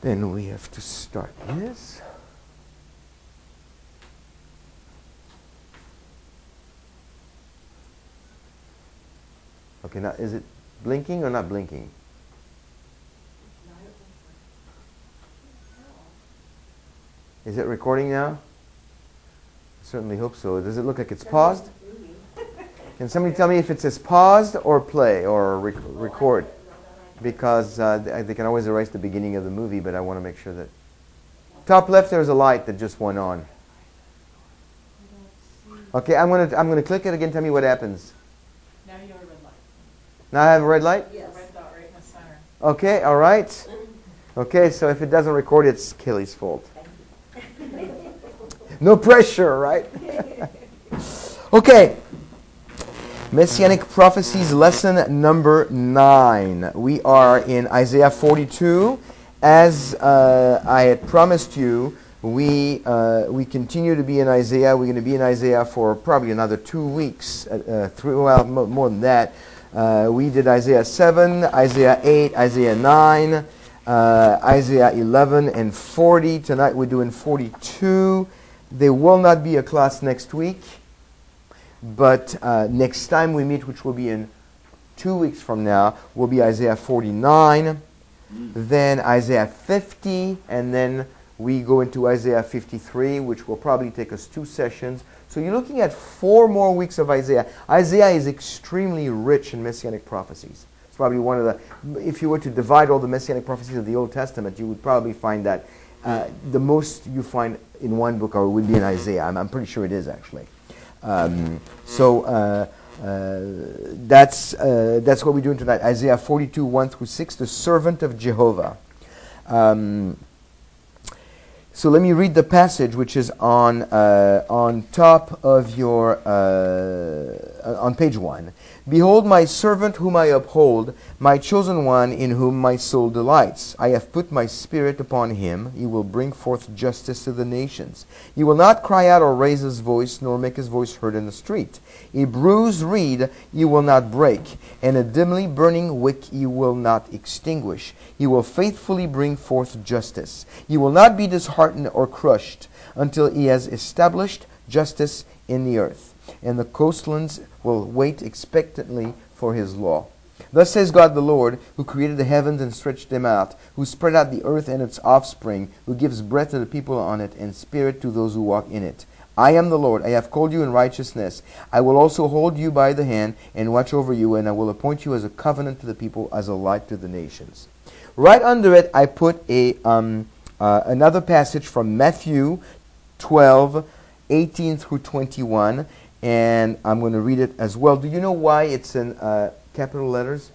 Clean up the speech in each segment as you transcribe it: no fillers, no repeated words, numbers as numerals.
Then we have to start this. Okay, now is it blinking or not blinking? Is it recording now? I certainly hope so. Does it look like it's paused? Can somebody tell me if it says paused or play or record? Because they can always erase the beginning of the movie, but I want to make sure that... Top left, there's a light that just went on. Okay, I'm gonna click it again. Tell me what happens. Now you have a red light. Now I have a red light? Yes. A red dot right in the center. Okay, all right. Okay, so if it doesn't record, it's Kelly's fault. No pressure, right? Okay. Messianic Prophecies, lesson number 9. We are in Isaiah 42. As I had promised you, we continue to be in Isaiah. We're going to be in Isaiah for probably another 2 weeks. More than that. We did Isaiah 7, Isaiah 8, Isaiah 9, Isaiah 11, and 40. Tonight we're doing 42. There will not be a class next week, but next time we meet, which will be in 2 weeks from now, will be Isaiah 49, then Isaiah 50, and then we go into Isaiah 53, which will probably take us 2 sessions. So you're looking at 4 more weeks of Isaiah. Isaiah is extremely rich in Messianic prophecies. It's probably one of the, if you were to divide all the Messianic prophecies of the Old Testament, you would probably find that the most you find in one book would be in Isaiah. I'm pretty sure it is, actually. That's what we're doing tonight. Isaiah 42, 1 through 6, the servant of Jehovah. So let me read the passage, which is on top of your on page 1. Behold, my servant whom I uphold, my chosen one in whom my soul delights. I have put my spirit upon him. He will bring forth justice to the nations. He will not cry out or raise his voice, nor make his voice heard in the street. A bruised reed he will not break, and a dimly burning wick he will not extinguish. He will faithfully bring forth justice. He will not be disheartened or crushed until he has established justice in the earth. And the coastlands will wait expectantly for his law. Thus says God the Lord, who created the heavens and stretched them out, who spread out the earth and its offspring, who gives breath to the people on it, and spirit to those who walk in it. I am the Lord, I have called you in righteousness. I will also hold you by the hand and watch over you, and I will appoint you as a covenant to the people, as a light to the nations. Right under it, I put another passage from Matthew 12, 18 through 21, and I'm going to read it as well. Do you know why it's in capital letters?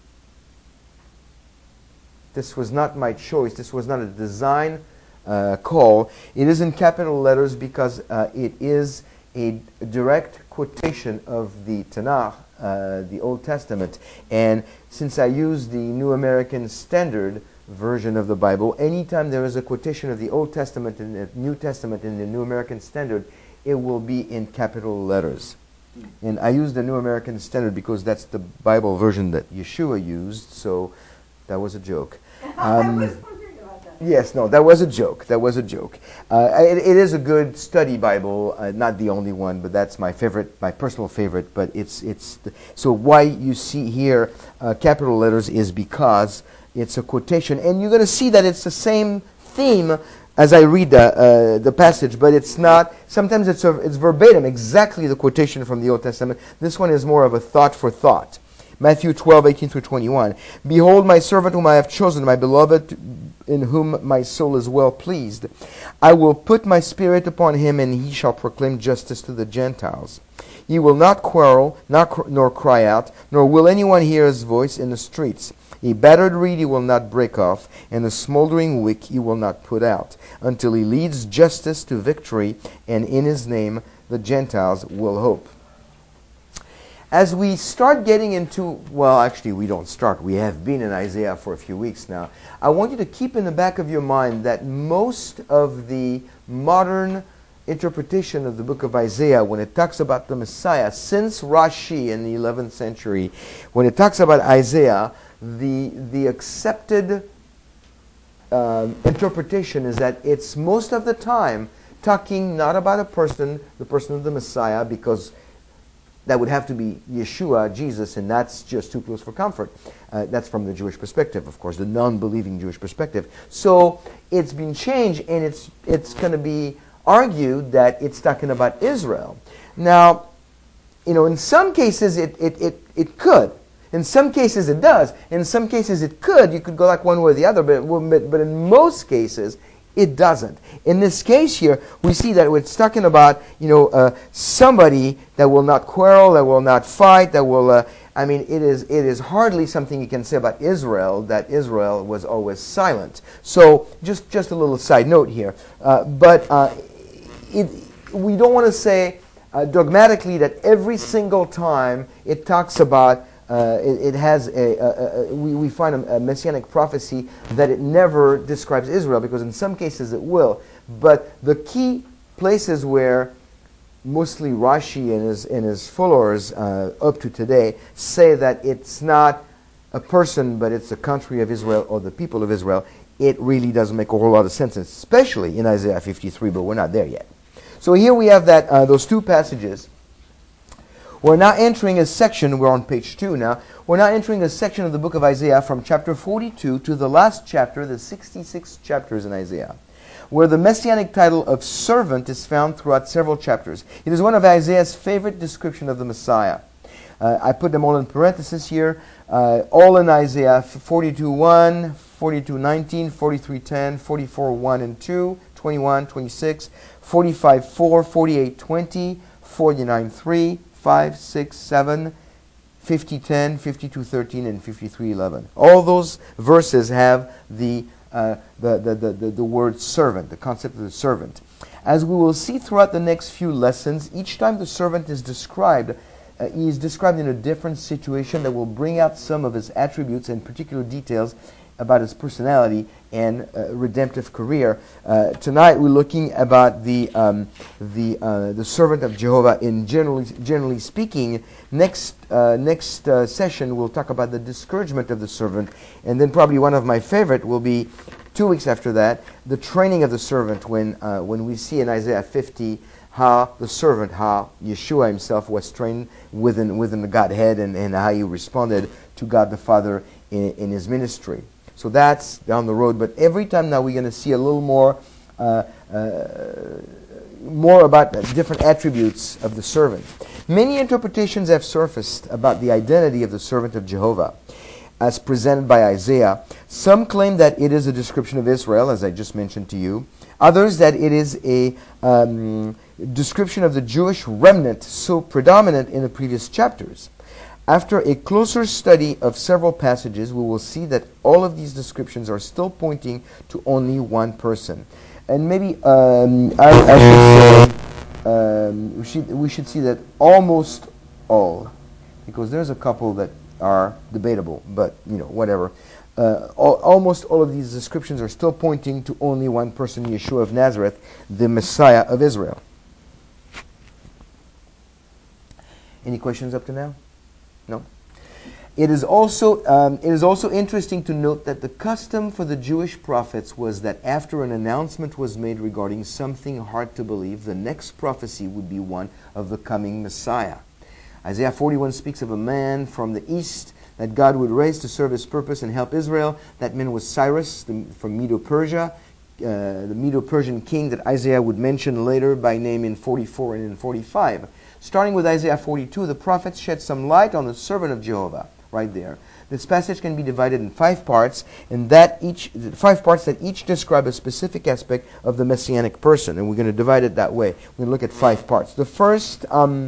This was not my choice. This was not a design call. It is in capital letters because it is a direct quotation of the Tanakh, the Old Testament. And since I use the New American Standard Version of the Bible, anytime there is a quotation of the Old Testament and the New Testament in the New American Standard, it will be in capital letters. And I use the New American Standard because that's the Bible version that Yeshua used, so that was a joke. I was wondering about that. Yes, no, that was a joke. That was a joke. It is a good study Bible, not the only one, but that's my favorite, my personal favorite. But so why you see here capital letters is because it's a quotation, and you're going to see that it's the same theme as I read the passage, but it's not. Sometimes it's verbatim, exactly the quotation from the Old Testament. This one is more of a thought for thought. Matthew 12, 18 through 21. Behold, my servant whom I have chosen, my beloved, in whom my soul is well pleased. I will put my spirit upon him, and he shall proclaim justice to the Gentiles. He will not quarrel, nor cry out, nor will anyone hear his voice in the streets. A battered reed he will not break off, and a smoldering wick he will not put out, until he leads justice to victory, and in his name the Gentiles will hope. As we start getting into, well, actually we don't start. We have been in Isaiah for a few weeks now. I want you to keep in the back of your mind that most of the modern interpretation of the book of Isaiah, when it talks about the Messiah, since Rashi in the 11th century, when it talks about Isaiah, the accepted interpretation is that it's most of the time talking not about a person, the person of the Messiah, because that would have to be Yeshua, Jesus, and that's just too close for comfort. That's from the Jewish perspective, of course, the non-believing Jewish perspective. So it's been changed, and it's going to be argued that it's talking about Israel. Now, in some cases it could. In some cases it does. In some cases it could. You could go like one way or the other, but in most cases it doesn't. In this case here, we see that it's talking about somebody that will not quarrel, that will not fight, that will. It is hardly something you can say about Israel, that Israel was always silent. So just a little side note here, we don't want to say dogmatically that every single time it talks about. We find a messianic prophecy that it never describes Israel, because in some cases it will. But the key places where mostly Rashi and his followers up to today say that it's not a person, but it's the country of Israel or the people of Israel, it really doesn't make a whole lot of sense, especially in Isaiah 53, but we're not there yet. So here we have those two passages. We're now entering a section, we're on page 2 now, we're now entering a section of the book of Isaiah from chapter 42 to the last chapter, the 66 chapters in Isaiah, where the messianic title of servant is found throughout several chapters. It is one of Isaiah's favorite descriptions of the Messiah. I put them all in parentheses here, all in Isaiah 42:1, 42:19, 43:10, 44:1 and 2, 21, 26, 45:4, 48:20, 49:3, 5, 6, 7, 50, 10, 52, 13, and 53, 11. All those verses have the word servant, the concept of the servant. As we will see throughout the next few lessons, each time the servant is described, he is described in a different situation that will bring out some of his attributes and particular details about his personality and redemptive career. Tonight we're looking about the servant of Jehovah in generally speaking. Next session we'll talk about the discouragement of the servant, and then probably one of my favorite will be 2 weeks after that, the training of the servant, when we see in Isaiah 50 how Yeshua himself was trained within the Godhead, and how he responded to God the Father in his ministry. So that's down the road, but every time now we're going to see a little more about different attributes of the servant. Many interpretations have surfaced about the identity of the servant of Jehovah as presented by Isaiah. Some claim that it is a description of Israel, as I just mentioned to you. Others that it is a description of the Jewish remnant so predominant in the previous chapters. After a closer study of several passages, we will see that all of these descriptions are still pointing to only one person. And maybe I should say we should see that almost all, because there's a couple that are debatable, but whatever. Almost all of these descriptions are still pointing to only one person, Yeshua of Nazareth, the Messiah of Israel. Any questions up to now? No. It is also interesting to note that the custom for the Jewish prophets was that after an announcement was made regarding something hard to believe, the next prophecy would be one of the coming Messiah. Isaiah 41 speaks of a man from the east that God would raise to serve his purpose and help Israel. That man was Cyrus from Medo-Persia, the Medo-Persian king that Isaiah would mention later by name in 44 and in 45. Starting with Isaiah 42, the prophets shed some light on the servant of Jehovah, right there. This passage can be divided in 5 parts, and 5 parts that each describe a specific aspect of the messianic person, and we're going to divide it that way. We're going to look at 5 parts. The first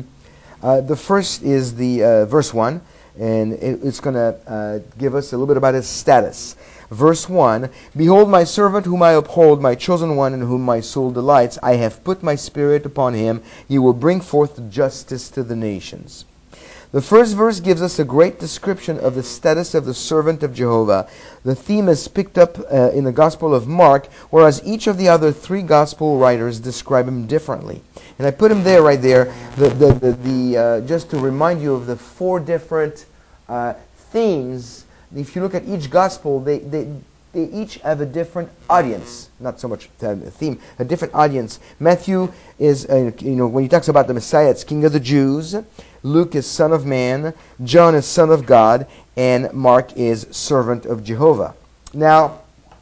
is the verse 1, and it's going to give us a little bit about his status. Verse 1, Behold my servant whom I uphold, my chosen one in whom my soul delights. I have put my spirit upon him. He will bring forth justice to the nations. The first verse gives us a great description of the status of the servant of Jehovah. The theme is picked up in the Gospel of Mark, whereas each of the other 3 Gospel writers describe him differently. And I put him there, right there, just to remind you of the 4 different themes. If you look at each Gospel, they they each have a different audience, not so much a theme, a different audience. Matthew is, when he talks about the Messiah, it's King of the Jews. Luke is Son of Man. John is Son of God. And Mark is Servant of Jehovah. Now,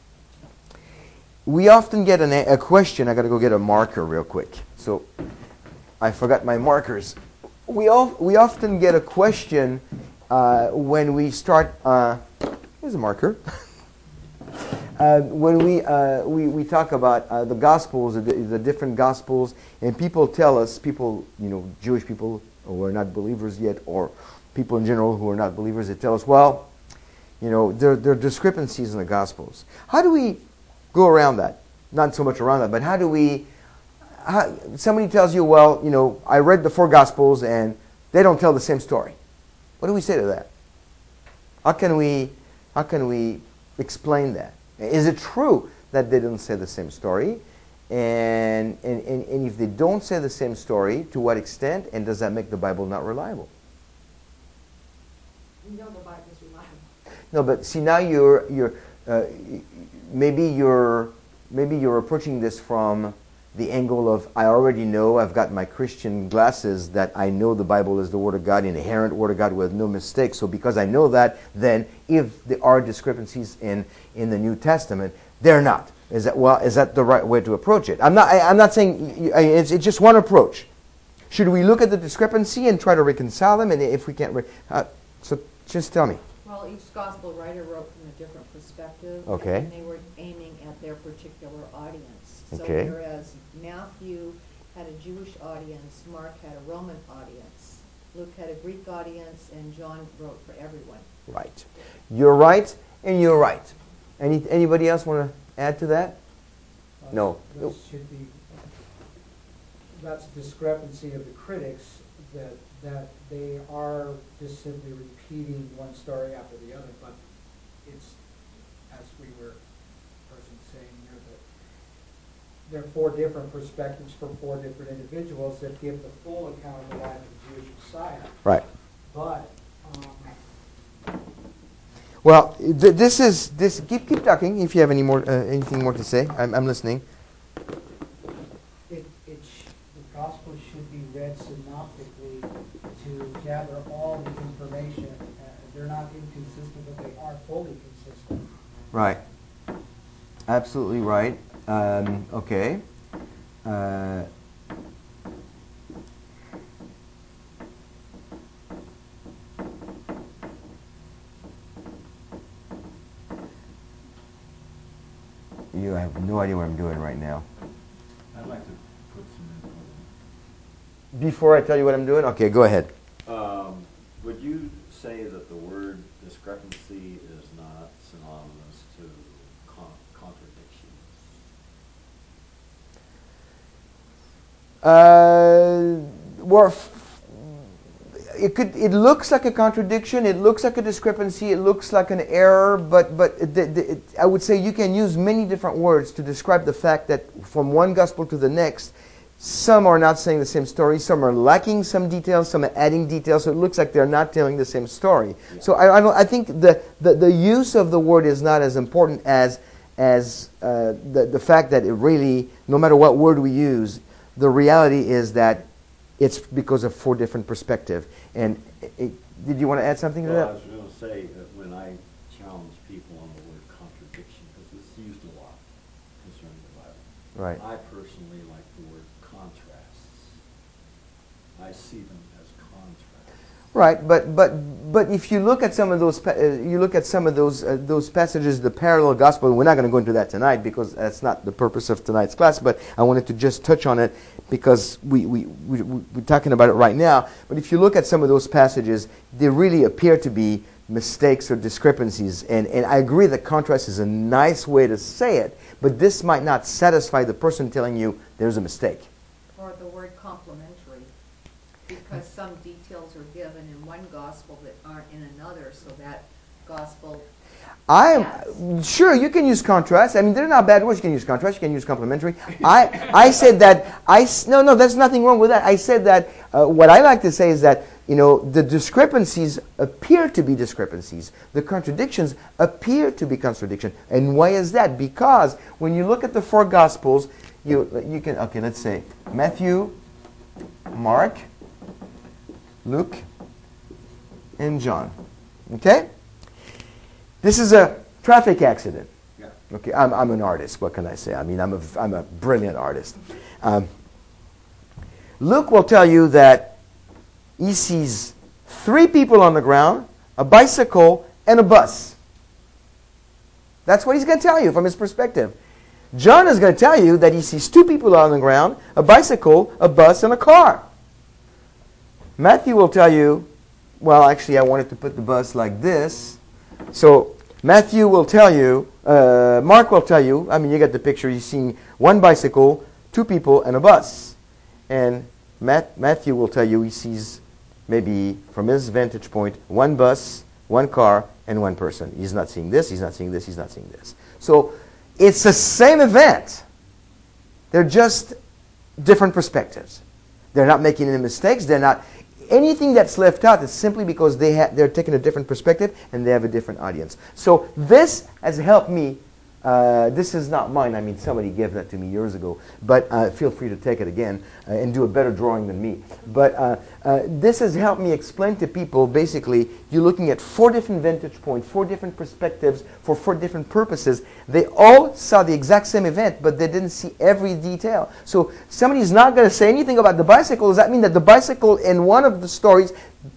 we often get a question. I got to go get a marker real quick. So, I forgot my markers. We often get a question when we start. Here's a marker. When we talk about the Gospels, the different Gospels, and people tell us, Jewish people who are not believers yet, or people in general who are not believers, they tell us, well, there are discrepancies in the Gospels. How do we go around that? Not so much around that, but how do we? Somebody tells you, well, I read the 4 Gospels and they don't tell the same story. What do we say to that? How can we explain that? Is it true that they don't say the same story? And if they don't say the same story, to what extent? And does that make the Bible not reliable? You know the Bible is reliable. No, but see, now maybe you're approaching this from the angle of, I already know, I've got my Christian glasses, that I know the Bible is the Word of God, inerrant Word of God with no mistakes. So because I know that, then if there are discrepancies in the New Testament, they're not. Is that the right way to approach it? I'm not saying it's just one approach. Should we look at the discrepancy and try to reconcile them? And if we can't, so just tell me. Well, each gospel writer wrote from a different perspective, Okay. and they were aiming at their particular audience. So Okay. whereas Matthew had a Jewish audience, Mark had a Roman audience, Luke had a Greek audience, and John wrote for everyone. Right. You're right, and you're right. Anybody else want to add to that? No. That's a discrepancy of the critics, that they are just simply repeating one story after the other, but it's, as we were saying here, that there are 4 different perspectives for 4 different individuals that give the full account of the life of the Jewish Messiah. Right. But well, this is this. Keep talking if you have anything more to say. I'm listening. the gospel should be read synoptically to gather all the information. They're not inconsistent, but they are fully consistent. Right. Absolutely right. Okay. You have no idea what I'm doing right now. I'd like to put some input in. Before I tell you what I'm doing, okay, go ahead. Would you say that the word discrepancy is not synonymous to contradiction? Well, it looks like a contradiction. It looks like a discrepancy. It looks like an error. But I would say you can use many different words to describe the fact that from one gospel to the next, some are not saying the same story. Some are lacking some details. Some are adding details. So it looks like they're not telling the same story. Yeah. So I think the use of the word is not as important as the fact that it really, no matter what word we use, the reality is that it's because of 4 different perspectives. And did you want to add something to that? I was going to say that when I challenge people on the word contradiction, because it's used a lot concerning the Bible, right. I personally like the word contrasts. I see them as contrasts. Right, but if you look at some of those, those passages, the parallel gospel. We're not going to go into that tonight because that's not the purpose of tonight's class. But I wanted to just touch on it because we're talking about it right now. But if you look at some of those passages, they really appear to be mistakes or discrepancies. And I agree that contrast is a nice way to say it, but this might not satisfy the person telling you there's a mistake. Or the word complementary, because some details are given in one gospel that aren't in another, so that gospel... I'm sure you can use contrast. I mean, they're not bad words. You can use contrast. You can use complementary. I said that. No, there's nothing wrong with that. I said that. What I like to say is that the discrepancies appear to be discrepancies. The contradictions appear to be contradictions. And why is that? Because when you look at the four Gospels, you can, okay, let's say Matthew, Mark, Luke, and John. Okay? This is a traffic accident. Yeah. Okay, I'm an artist. What can I say? I mean, I'm a brilliant artist. Luke will tell you that he sees 3 people on the ground, a bicycle, and a bus. That's what he's going to tell you from his perspective. John is going to tell you that he sees 2 people on the ground, a bicycle, a bus, and a car. Matthew will tell you, well, actually, I wanted to put the bus like this. So Matthew will tell you, Mark will tell you, I mean, you get the picture. He's seeing 1 bicycle, 2 people, and a bus. And Matthew will tell you he sees, maybe from his vantage point, 1 bus, 1 car, and 1 person. He's not seeing this, he's not seeing this, he's not seeing this. So it's the same event. They're just different perspectives. They're not making any mistakes. They're not... Anything that's left out is simply because they're taking a different perspective and they have a different audience. So this has helped me. This is not mine. I mean, somebody gave that to me years ago. But feel free to take it again and do a better drawing than me. But this has helped me explain to people, basically, you're looking at 4 different vantage points, 4 different perspectives for 4 different purposes. They all saw the exact same event, but they didn't see every detail. So somebody's not going to say anything about the bicycle. Does that mean that the bicycle in one of the stories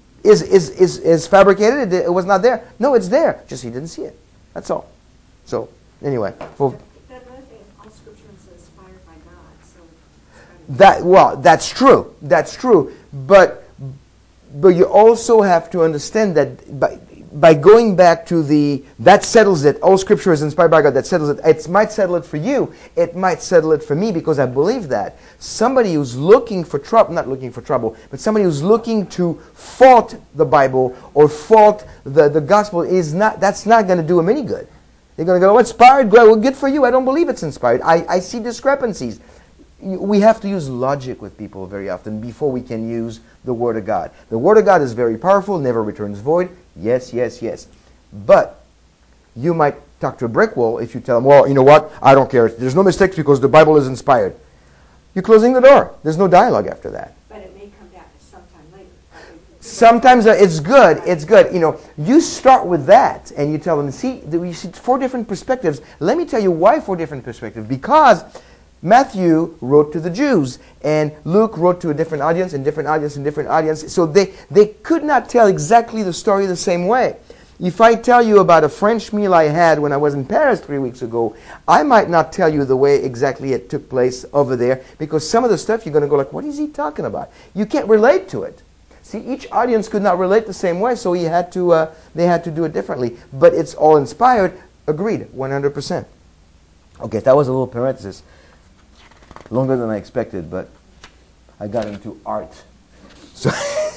is fabricated? It was not there. No, it's there. Just he didn't see it. That's all. So... Anyway, That other thing is all scripture is inspired by God, so it's kind of that's true. That's true. But you also have to understand that by going back to that settles it. All scripture is inspired by God. That settles it. It might settle it for you. It might settle it for me because I believe that. Somebody who's looking for trouble, not looking for trouble, but somebody who's looking to fault the Bible or fault the gospel that's not going to do him any good. They're going to go, inspired? Well, good for you. I don't believe it's inspired. I see discrepancies. We have to use logic with people very often before we can use the Word of God. The Word of God is very powerful, never returns void. Yes, yes, yes. But you might talk to a brick wall if you tell them, well, you know what? I don't care. There's no mistakes because the Bible is inspired. You're closing the door. There's no dialogue after that. but it may come back sometime later. Sometimes it's good. It's good. You start with that and you tell them, see 4 different perspectives. Let me tell you why 4 different perspectives. Because Matthew wrote to the Jews and Luke wrote to a different audience and different audience and different audience. So they could not tell exactly the story the same way. If I tell you about a French meal I had when I was in Paris 3 weeks ago, I might not tell you the way exactly it took place over there because some of the stuff you're going to go like, what is he talking about? You can't relate to it. See, each audience could not relate the same way, so they had to do it differently. But it's all inspired. Agreed, 100%. Okay, that was a little parenthesis. Longer than I expected, but I got into art. So,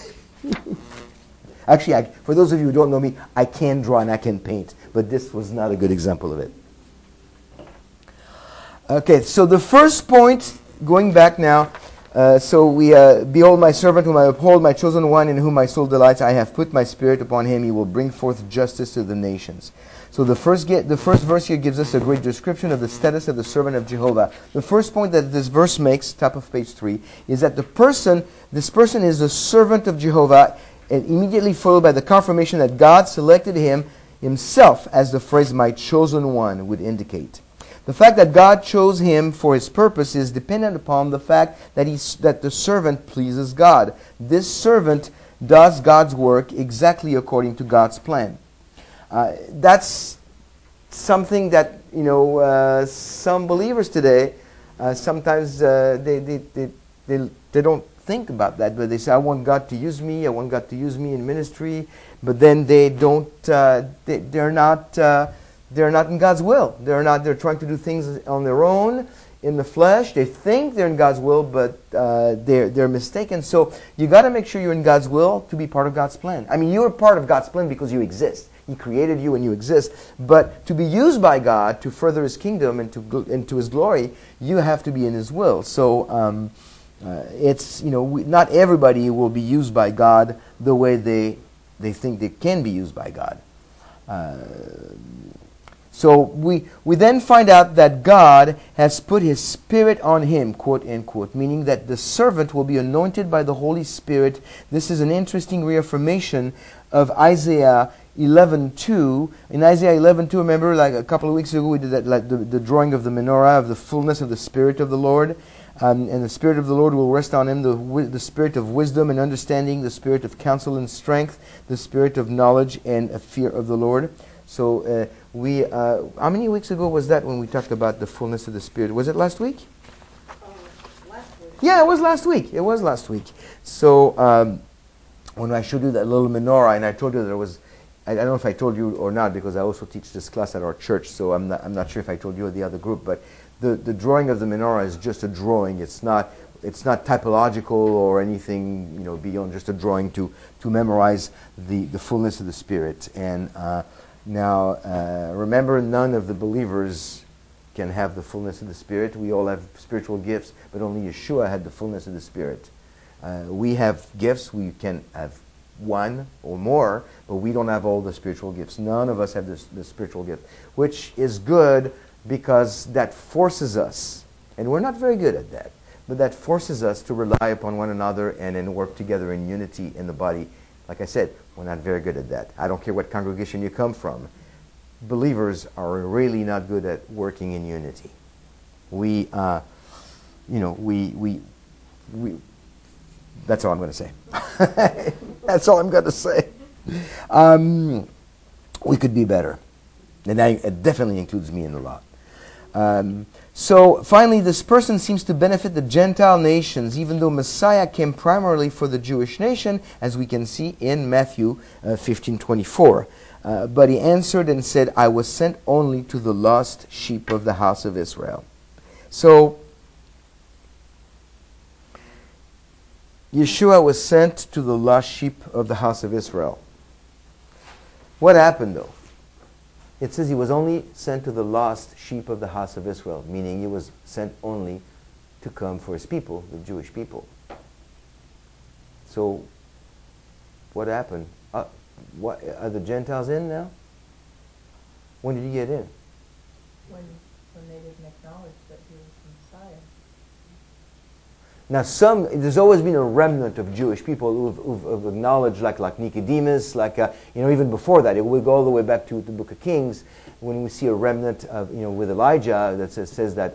actually, for those of you who don't know me, I can draw and I can paint, but this was not a good example of it. Okay, so the first point, going back now, behold my servant whom I uphold, my chosen one in whom my soul delights. I have put my spirit upon him. He will bring forth justice to the nations. So the first verse here gives us a great description of the status of the servant of Jehovah. The first point that this verse makes, top of page 3, is that this person is the servant of Jehovah, and immediately followed by the confirmation that God selected him himself, as the phrase my chosen one would indicate. The fact that God chose him for his purpose is dependent upon the fact that the servant pleases God. This servant does God's work exactly according to God's plan. That's something that some believers today sometimes they don't think about that, but they say, I want God to use me. I want God to use me in ministry, but then they don't. They're not in God's will. They're trying to do things on their own, in the flesh. They think they're in God's will, but they're mistaken. So you got to make sure you're in God's will to be part of God's plan. I mean, you're part of God's plan because you exist. He created you and you exist. But to be used by God to further His kingdom and to His glory, you have to be in His will. So It's, not everybody will be used by God the way they think they can be used by God. So we then find out that God has put His Spirit on him, quote unquote, meaning that the servant will be anointed by the Holy Spirit. This is an interesting reaffirmation of Isaiah 11:2. In Isaiah 11:2, remember, like a couple of weeks ago, we did that, like the drawing of the menorah of the fullness of the Spirit of the Lord. And the Spirit of the Lord will rest on him, the Spirit of wisdom and understanding, the Spirit of counsel and strength, the Spirit of knowledge and a fear of the Lord. So how many weeks ago was that when we talked about the fullness of the Spirit? Was it last week? Last week. Yeah, it was last week. It was last week. So when I showed you that little menorah, and I told you there was, I don't know if I told you or not, because I also teach this class at our church, so I'm not sure if I told you or the other group, but the drawing of the menorah is just a drawing. It's not typological or anything, beyond just a drawing to memorize the fullness of the Spirit. And now, remember, none of the believers can have the fullness of the Spirit. We all have spiritual gifts, but only Yeshua had the fullness of the Spirit. We have gifts. We can have one or more, but we don't have all the spiritual gifts. None of us have the spiritual gift, which is good because that forces us, and we're not very good at that, but that forces us to rely upon one another and then work together in unity in the body. Like I said, we're not very good at that. I don't care what congregation you come from. Believers are really not good at working in unity. We that's all I'm going to say. That's all I'm going to say. We could be better. And it definitely includes me in the lot. So finally, this person seems to benefit the Gentile nations, even though Messiah came primarily for the Jewish nation, as we can see in Matthew 15:24. But he answered and said, I was sent only to the lost sheep of the house of Israel. So Yeshua was sent to the lost sheep of the house of Israel. What happened though? It says he was only sent to the lost sheep of the house of Israel, meaning he was sent only to come for his people, the Jewish people. So, what happened? What are the Gentiles in now? When did he get in? When they didn't acknowledge that he was Messiah. Now, there's always been a remnant of Jewish people who've acknowledged, like Nicodemus, even before that. We go all the way back to the Book of Kings, when we see a remnant of, with Elijah that says that,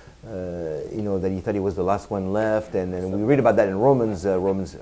that he thought he was the last one left, and we read about that in Romans 10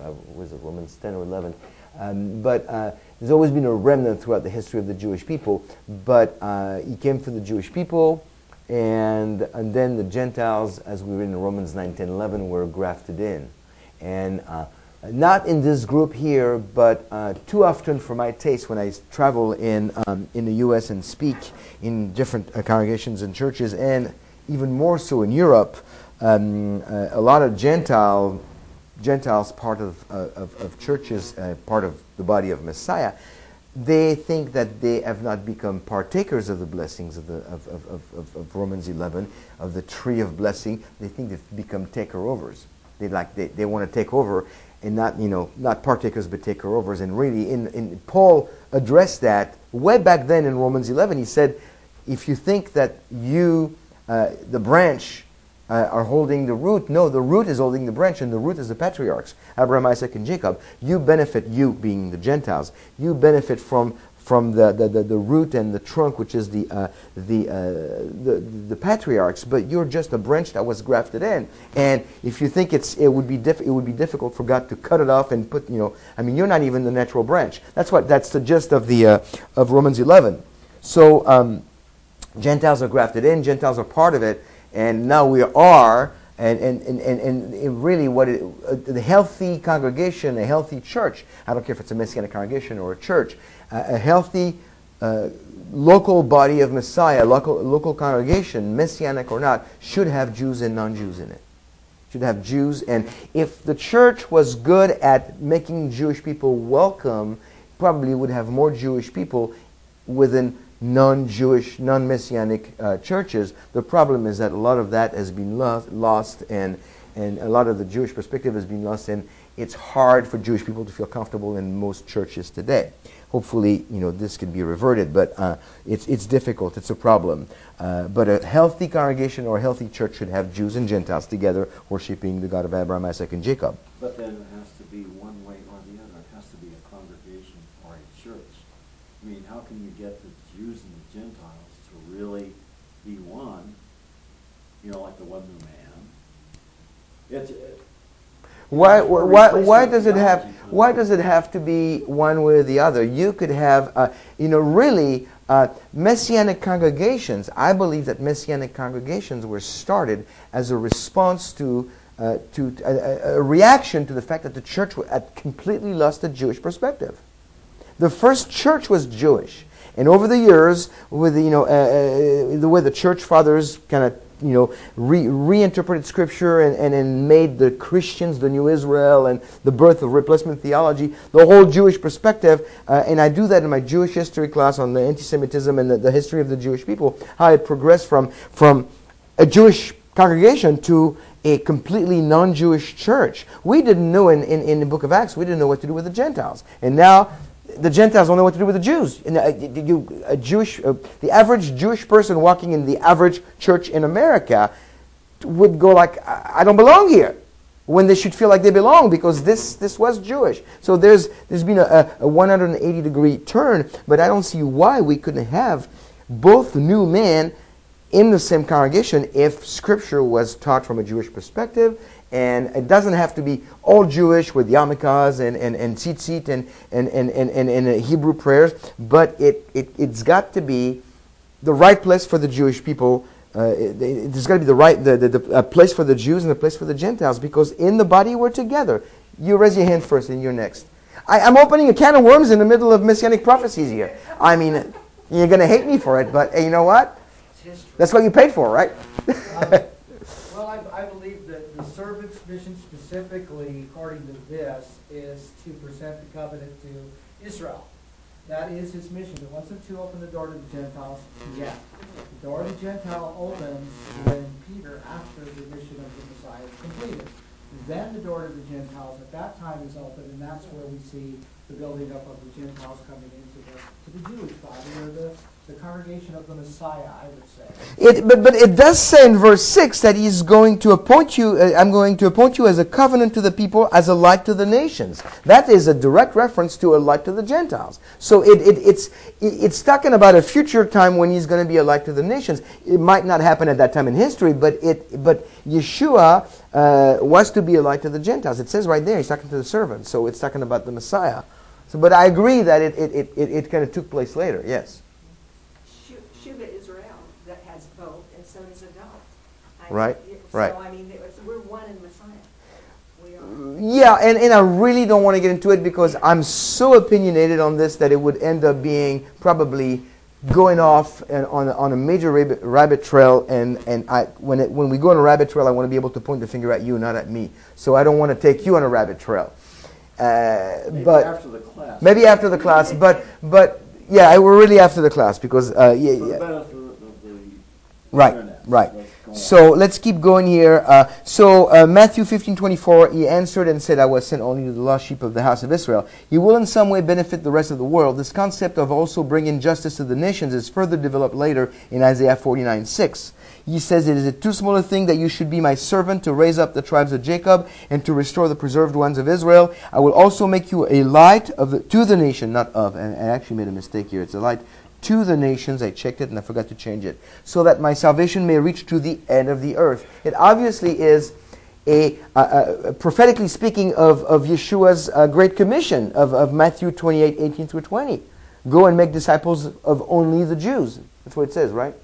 or 11. But there's always been a remnant throughout the history of the Jewish people. But he came for the Jewish people. And then the Gentiles, as we read in Romans 9, 10, 11, were grafted in. And not in this group here, but too often for my taste when I travel in the U.S. and speak in different congregations and churches, and even more so in Europe, a lot of Gentiles, part of churches, part of the body of Messiah, they think that they have not become partakers of the blessings of Romans 11, of the tree of blessing. They think they've become taker-overs. They want to take over, and not partakers but taker-overs. And really, in Paul addressed that way back then in Romans 11. He said, if you think that you, the branch, are holding the root. No, the root is holding the branch, and the root is the patriarchs, Abraham, Isaac, and Jacob. You benefit, you being the Gentiles, you benefit from the root and the trunk, which is the patriarchs, but you're just a branch that was grafted in. And if you think it would be difficult for God to cut it off and put, you're not even the natural branch. That's the gist of of Romans 11. So Gentiles are grafted in, Gentiles are part of it. And now we are, and really the healthy congregation, a healthy church, I don't care if it's a Messianic congregation or a church, a healthy local body of Messiah, local congregation, Messianic or not, should have Jews and non-Jews in it. Should have Jews, and if the church was good at making Jewish people welcome, probably would have more Jewish people within non-Jewish, non-Messianic churches. The problem is that a lot of that has been lost, and and a lot of the Jewish perspective has been lost, and it's hard for Jewish people to feel comfortable in most churches today. Hopefully, this can be reverted, but it's difficult. It's a problem. But a healthy congregation or a healthy church should have Jews and Gentiles together, worshiping the God of Abraham, Isaac, and Jacob. But then it has to be one way or the other. It has to be a congregation or a church. I mean, how can you get the Jews and the Gentiles to really be one? Like the one new man. Why does it have to be one way or the other? You could have really Messianic congregations. I believe that Messianic congregations were started as a response to a reaction to the fact that the church had completely lost the Jewish perspective. The first church was Jewish, and over the years, with the way the church fathers kind of reinterpreted Scripture and made the Christians the new Israel and the birth of replacement theology, the whole Jewish perspective, and I do that in my Jewish history class on the anti-Semitism and the history of the Jewish people, how it progressed from a Jewish congregation to a completely non-Jewish church. We didn't know in the book of Acts, we didn't know what to do with the Gentiles. And now the Gentiles don't know what to do with the Jews. And the average Jewish person walking in the average church in America would go like, I don't belong here, when they should feel like they belong, because this was Jewish. So there's been a 180-degree turn, but I don't see why we couldn't have both new men in the same congregation if Scripture was taught from a Jewish perspective. And it doesn't have to be all Jewish with yarmulkes and tzitzit and Hebrew prayers, but it's got to be the right place for the Jewish people. There's got to be the place for the Jews and the place for the Gentiles, because in the body we're together. You raise your hand first, and you're next. I'm opening a can of worms in the middle of messianic prophecies here. I mean, you're going to hate me for it, but you know what? That's what you paid for, right? Well, I believe that the servant's mission specifically, according to this, is to present the covenant to Israel. That is his mission. He wants them to open the door to the Gentiles. Yeah. The door to the Gentile opens when Peter, after the mission of the Messiah is completed. Then the door to the Gentiles at that time is open, and that's where we see the building up of the Gentiles coming into the Jewish body, or the congregation of the Messiah, I would say. But it does say in verse 6 that he's going to appoint you, I'm going to appoint you as a covenant to the people, as a light to the nations. That is a direct reference to a light to the Gentiles. So it's talking about a future time when he's going to be a light to the nations. It might not happen at that time in history, but Yeshua was to be a light to the Gentiles. It says right there, he's talking to the servant, so it's talking about the Messiah. So, but I agree that it kind of took place later, yes. Shuva Israel that has both, and so does Adult. Right. So, I mean, we're one in Messiah. We are. Yeah, and I really don't want to get into it because I'm so opinionated on this that it would end up being probably going off on a major rabbit trail, and when we go on a rabbit trail, I want to be able to point the finger at you, not at me. So I don't want to take you on a rabbit trail. Maybe after the class. Maybe after the class, but yeah, we're really after the class because For the benefit of the internet. Right. Let's So let's keep going here. Matthew 15:24, he answered and said, I was sent only to the lost sheep of the house of Israel. He will in some way benefit the rest of the world. This concept of also bringing justice to the nations is further developed later in Isaiah 49:6. He says, it is a too small a thing that you should be my servant to raise up the tribes of Jacob and to restore the preserved ones of Israel. I will also make you a light to the nation, not of. And I actually made a mistake here. It's a light to the nations. I checked it and I forgot to change it. So that my salvation may reach to the end of the earth. It obviously is prophetically speaking of Yeshua's Great Commission of Matthew 28:18 through 20. Go and make disciples of only the Jews. That's what it says, right?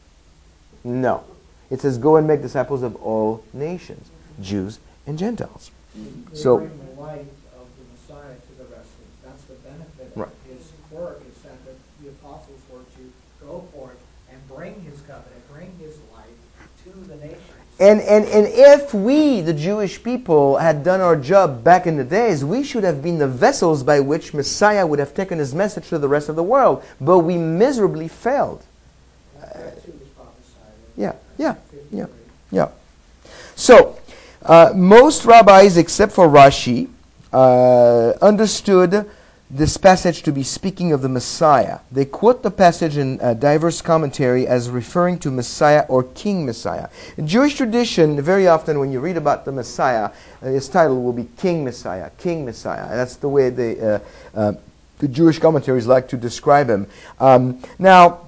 No. It says go and make disciples of all nations, Jews and Gentiles. They So, bring the light of the Messiah to the rest of them. That's the benefit of his work, is that the apostles were to go forth and bring his covenant, bring his light to the nations. And if we, the Jewish people, had done our job back in the days, we should have been the vessels by which Messiah would have taken his message to the rest of the world. But we miserably failed. Yeah. So, Most rabbis, except for Rashi, understood this passage to be speaking of the Messiah. They quote the passage in diverse commentary as referring to Messiah or King Messiah. In Jewish tradition, very often when you read about the Messiah, his title will be King Messiah, King Messiah. That's the way the Jewish commentaries like to describe him. Now,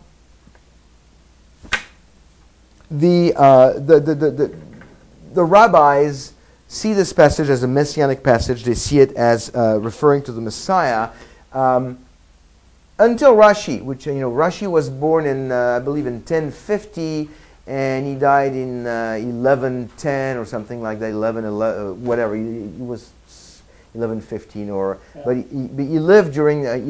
the rabbis see this passage as a messianic passage. They see it as referring to the Messiah. Until Rashi, which Rashi was born in I believe in 1050, and he died in 1110 or something like that. 11, whatever. He was 1115 but he lived during at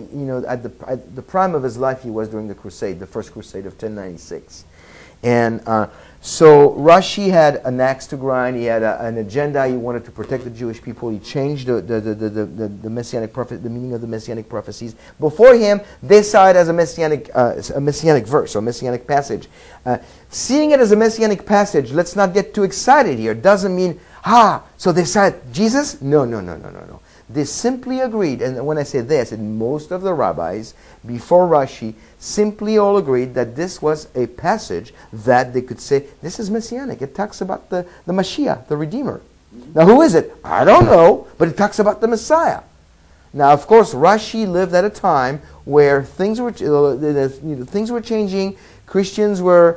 the prime of his life. He was during the crusade, the first crusade of 1096, and. So Rashi had an axe to grind. He had an agenda. He wanted to protect the Jewish people. He changed the messianic prophet, the meaning of the messianic prophecies. Before him, they saw it as a messianic verse or messianic passage. Seeing it as a messianic passage, let's not get too excited here. Doesn't mean so they saw it Jesus? No. They simply agreed, and when I say they, I said most of the rabbis before Rashi simply all agreed that this was a passage that they could say, this is messianic. It talks about the Mashiach, the Redeemer. Now who is it? I don't know, but it talks about the Messiah. Now, of course, Rashi lived at a time where things were changing. Christians were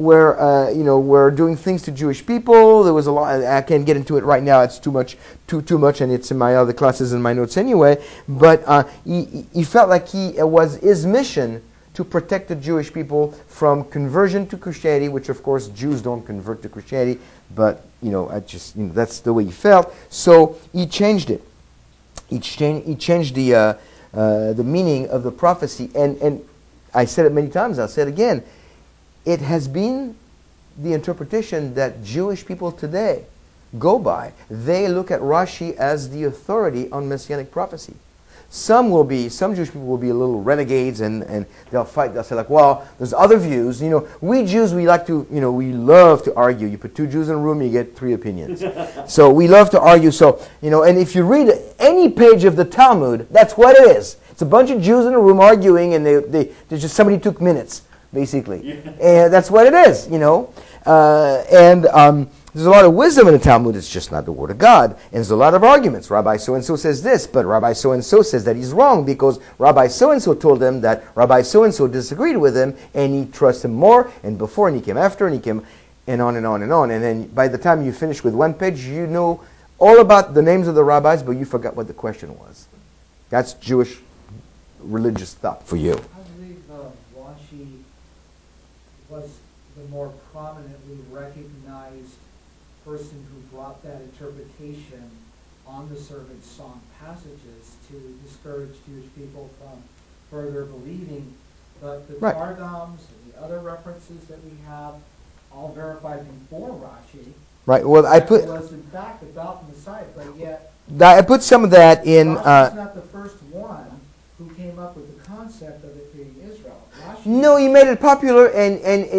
doing things to Jewish people. There was a lot. I can't get into it right now. It's too much, and it's in my other classes and my notes anyway. But he felt like it was his mission to protect the Jewish people from conversion to Christianity, which of course Jews don't convert to Christianity. But that's the way he felt. So he changed it. He changed the meaning of the prophecy. And I said it many times. I'll say it again. It has been the interpretation that Jewish people today go by. They look at Rashi as the authority on messianic prophecy. Some Jewish people will be a little renegades and they'll fight. They'll say like, well, there's other views. We Jews, we love to argue. You put two Jews in a room, you get three opinions. So we love to argue. So, and if you read any page of the Talmud, that's what it is. It's a bunch of Jews in a room arguing, and they just somebody took minutes. Basically, and that's what it is, there's a lot of wisdom in the Talmud. It's just not the Word of God, and there's a lot of arguments. Rabbi so and so says this, but Rabbi so and so says that he's wrong because Rabbi so and so told him that Rabbi so and so disagreed with him, and he trusts him more. And before, and he came after, and he came, and on and on and on. And then by the time you finish with one page, you know all about the names of the rabbis, but you forgot what the question was. That's Jewish religious thought for you. I believe Rashi was the more prominently recognized person who brought that interpretation on the servant song passages to discourage Jewish people from further believing. But the Targums and the other references that we have all verified before Rashi. Right. Well, it was in fact about the Messiah, but yet I put some of that in. Rashi's not the first one who came up with the concept of it being Israel. No, he made it popular, and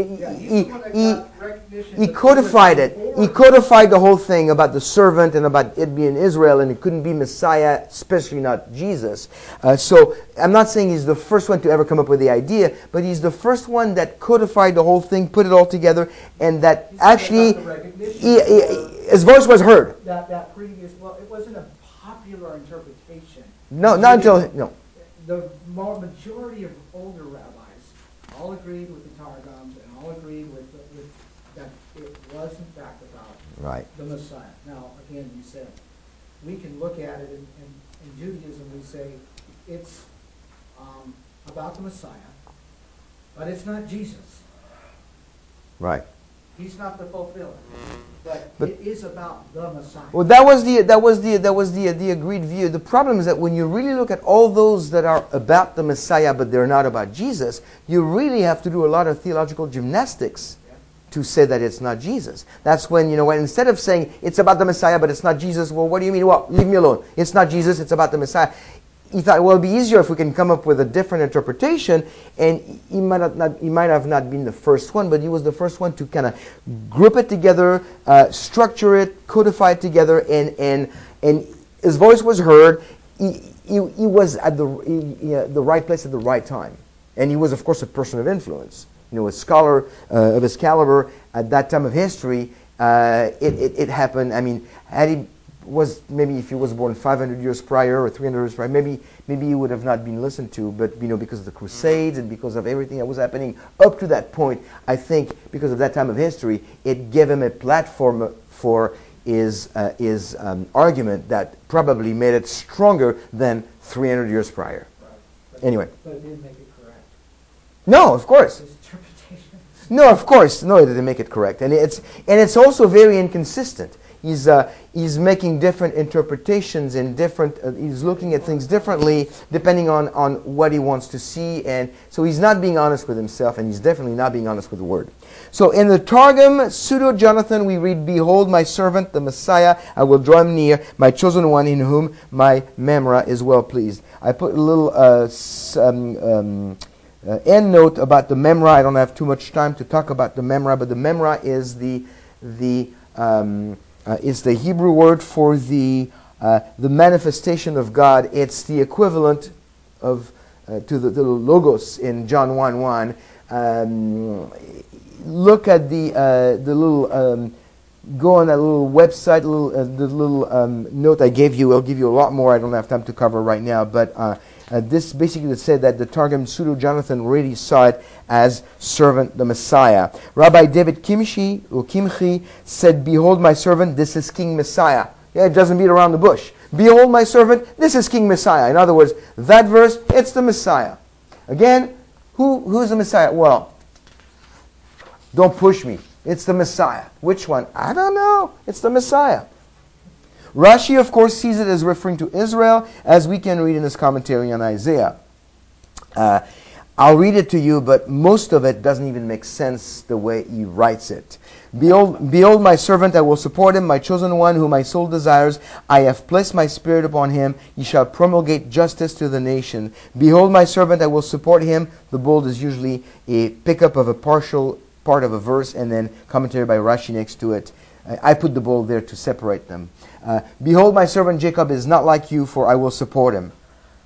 he codified it. He codified the whole thing about the servant and about it being Israel, and it couldn't be Messiah, especially not Jesus. So I'm not saying he's the first one to ever come up with the idea, but he's the first one that codified the whole thing, put it all together, and that actually his voice was heard. That previous, it wasn't a popular interpretation. No, not until. The majority of older rabbis all agreed with the Targums and all agreed with that it was in fact about the Messiah. Now, again, you said we can look at it in Judaism. We say it's about the Messiah, but it's not Jesus. Right. He's not the fulfiller, but it is about the Messiah. Well, that was the agreed view. The problem is that when you really look at all those that are about the Messiah, but they're not about Jesus, you really have to do a lot of theological gymnastics to say that it's not Jesus. That's when when instead of saying it's about the Messiah, but it's not Jesus. Well, what do you mean? Well, leave me alone. It's not Jesus. It's about the Messiah. he thought, well, it'd be easier if we can come up with a different interpretation. And he might have not been the first one, but he was the first one to kind of group it together, structure it, codify it together, and his voice was heard. He was at the right place at the right time. And he was, of course, a person of influence. A scholar of his caliber at that time of history. It happened. I mean, maybe if he was born 500 years prior or 300 years prior, maybe he would have not been listened to. But because of the Crusades and because of everything that was happening up to that point, I think because of that time of history, it gave him a platform for his argument that probably made it stronger than 300 years prior. Right. Anyway. But it didn't make it correct. No, of course. His interpretation. No, of course. No, it didn't make it correct. And it's also very inconsistent. He's making different interpretations and he's looking at things differently depending on what he wants to see. And so he's not being honest with himself, and he's definitely not being honest with the Word. So in the Targum, Pseudo-Jonathan, we read, "Behold my servant, the Messiah, I will draw him near, my chosen one in whom my Memra is well pleased." I put a little end note about the Memra. I don't have too much time to talk about the Memra, but the Memra is the Hebrew word for the manifestation of God. It's the equivalent of to the Logos in John 1:1. Look at the little. Go on that little website, the little note I gave you. I'll give you a lot more. I don't have time to cover right now, but this basically said that the Targum Pseudo-Jonathan really saw it as servant, the Messiah. Rabbi David Kimchi said, "Behold my servant, this is King Messiah." Yeah, it doesn't beat around the bush. Behold my servant, this is King Messiah. In other words, that verse, it's the Messiah. Again, who's the Messiah? Well, don't push me. It's the Messiah. Which one? I don't know. It's the Messiah. Rashi, of course, sees it as referring to Israel, as we can read in his commentary on Isaiah. I'll read it to you, but most of it doesn't even make sense the way he writes it. Behold my servant, I will support him, my chosen one, whom my soul desires. I have placed my spirit upon him. He shall promulgate justice to the nation. Behold my servant, I will support him. The bold is usually a pickup of a partial part of a verse and then commentary by Rashi next to it. I put the bold there to separate them. Behold my servant Jacob is not like you, for I will support him.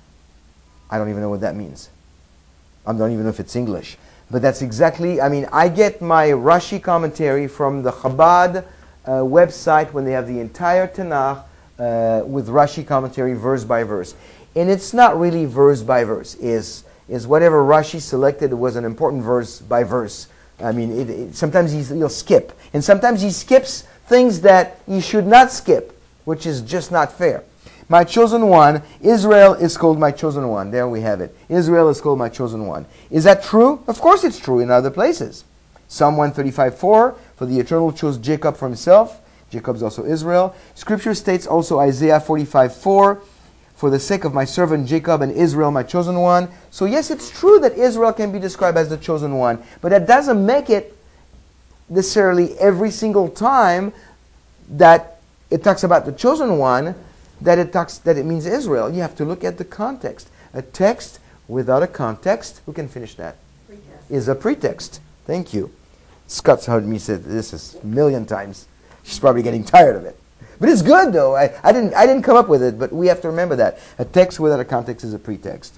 I don't even know what that means. I don't even know if it's English. But that's exactly, I get my Rashi commentary from the Chabad website when they have the entire Tanakh with Rashi commentary verse by verse. And it's not really verse by verse. Is whatever Rashi selected was an important verse by verse. Sometimes he'll skip. And sometimes he skips things that he should not skip, which is just not fair. My chosen one, Israel is called my chosen one. There we have it. Israel is called my chosen one. Is that true? Of course it's true in other places. Psalm 135:4, for the Eternal chose Jacob for himself. Jacob's also Israel. Scripture states also Isaiah 45:4, for the sake of my servant Jacob and Israel, my chosen one. So yes, it's true that Israel can be described as the chosen one, but that doesn't make it necessarily every single time that it talks about the chosen one, that it means Israel. You have to look at the context. A text without a context, who can finish that? Pretext. Is a pretext. Thank you. Scott's heard me say this a million times. She's probably getting tired of it. But it's good though. I didn't come up with it, but we have to remember that. A text without a context is a pretext.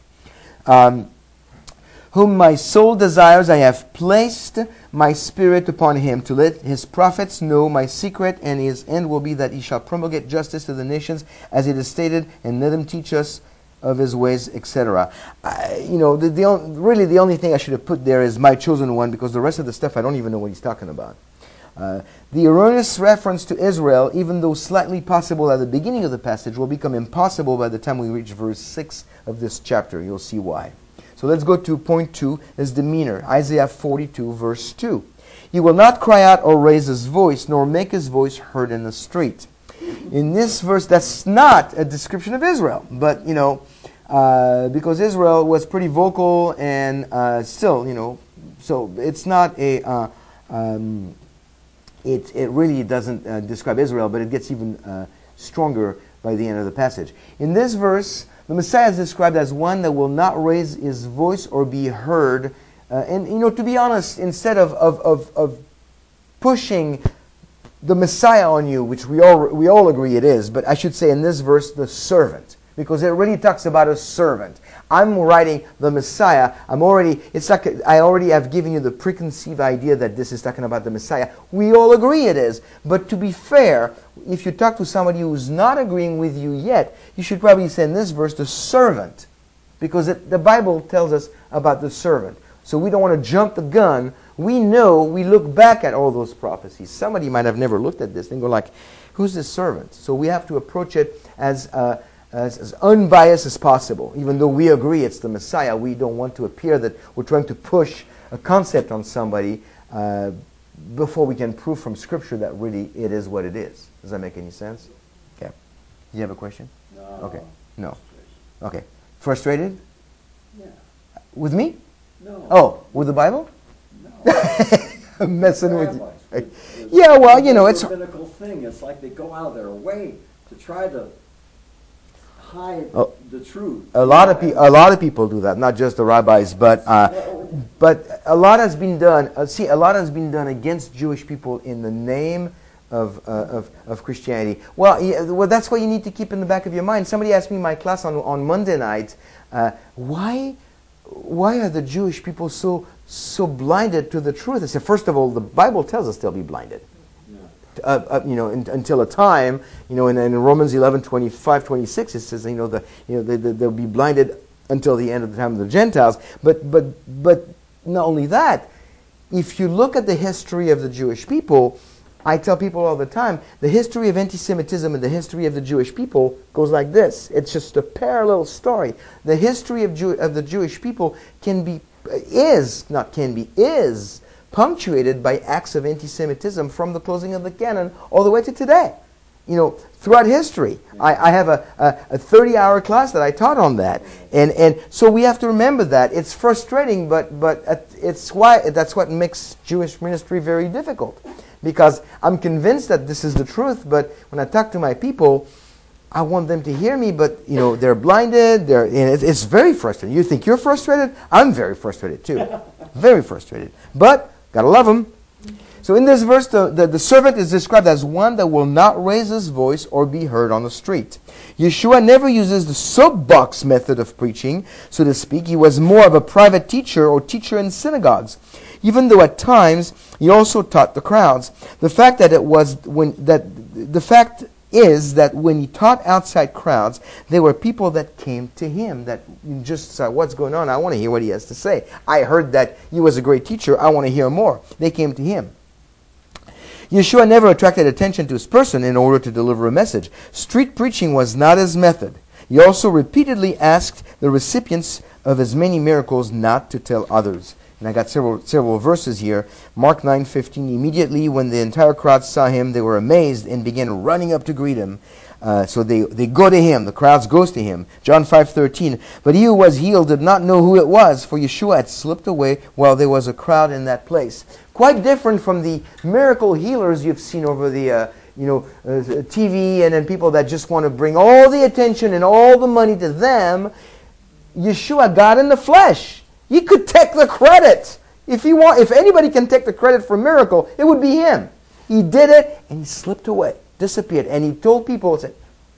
Whom my soul desires, I have placed my spirit upon him, to let his prophets know my secret, and his end will be that he shall promulgate justice to the nations, as it is stated, and let him teach us of his ways, etc. The only thing I should have put there is my chosen one, because the rest of the stuff I don't even know what he's talking about. The erroneous reference to Israel, even though slightly possible at the beginning of the passage, will become impossible by the time we reach verse 6 of this chapter. You'll see why. So let's go to point 2, his demeanor. Isaiah 42, verse 2. He will not cry out or raise his voice, nor make his voice heard in the street. In this verse, that's not a description of Israel. But, because Israel was pretty vocal and still, so it's not a... It really doesn't describe Israel, but it gets even stronger by the end of the passage. In this verse, The Messiah is described as one that will not raise his voice or be heard. And to be honest, instead of pushing the Messiah on you, which we all agree it is, but I should say in this verse, the servant, because it really talks about a servant. I'm writing the Messiah. It's like I already have given you the preconceived idea that this is talking about the Messiah. We all agree it is. But to be fair, if you talk to somebody who's not agreeing with you yet, you should probably say in this verse the servant, because the Bible tells us about the servant. So we don't want to jump the gun. We look back at all those prophecies. Somebody might have never looked at this and go like, who's this servant? So we have to approach it as unbiased as possible. Even though we agree it's the Messiah, we don't want to appear that we're trying to push a concept on somebody before we can prove from Scripture that really it is what it is. Does that make any sense? Okay. Do you have a question? No. Okay. No. Okay. Frustrated? Yeah. With me? No. Oh, with the Bible? No. I'm messing with you. Rabbis. Yeah, well, it's a rabbinical thing. It's like they go out of their way to try to hide the truth. A lot of people do that, not just the rabbis, but a lot has been done. A lot has been done against Jewish people in the name of Christianity. Well, that's what you need to keep in the back of your mind. Somebody asked me in my class on Monday night, why are the Jewish people so blinded to the truth? I said, first of all, the Bible tells us they'll be blinded. Until a time, in Romans 11:25-26, it says, they'll be blinded until the end of the time of the Gentiles. But not only that, if you look at the history of the Jewish people, I tell people all the time, the history of anti-Semitism and the history of the Jewish people goes like this. It's just a parallel story. The history of the Jewish people is punctuated by acts of anti-Semitism from the closing of the canon all the way to today. Throughout history. I have a 30-hour class that I taught on that. And so we have to remember that. It's frustrating, but that's what makes Jewish ministry very difficult. Because I'm convinced that this is the truth, but when I talk to my people, I want them to hear me, but they're blinded. It's very frustrating. You think you're frustrated? I'm very frustrated too. Very frustrated. But gotta love them. So in this verse, the servant is described as one that will not raise his voice or be heard on the street. Yeshua never uses the soapbox method of preaching, so to speak. He was more of a private teacher or teacher in synagogues, even though at times he also taught the crowds. The fact is that when he taught outside crowds, there were people that came to him that just said, what's going on? I want to hear what he has to say. I heard that he was a great teacher. I want to hear more. They came to him. Yeshua never attracted attention to his person in order to deliver a message. Street preaching was not his method. He also repeatedly asked the recipients of his many miracles not to tell others. And I got several verses here. Mark 9:15. Immediately when the entire crowd saw him, they were amazed and began running up to greet him. So they go to him. The crowds goes to him. John 5:13. But he who was healed did not know who it was, for Yeshua had slipped away while there was a crowd in that place. Quite different from the miracle healers you've seen over the TV, and then people that just want to bring all the attention and all the money to them. Yeshua got in the flesh. He could take the credit. If anybody can take the credit for a miracle, it would be him. He did it, and he slipped away, disappeared. And he told people, said,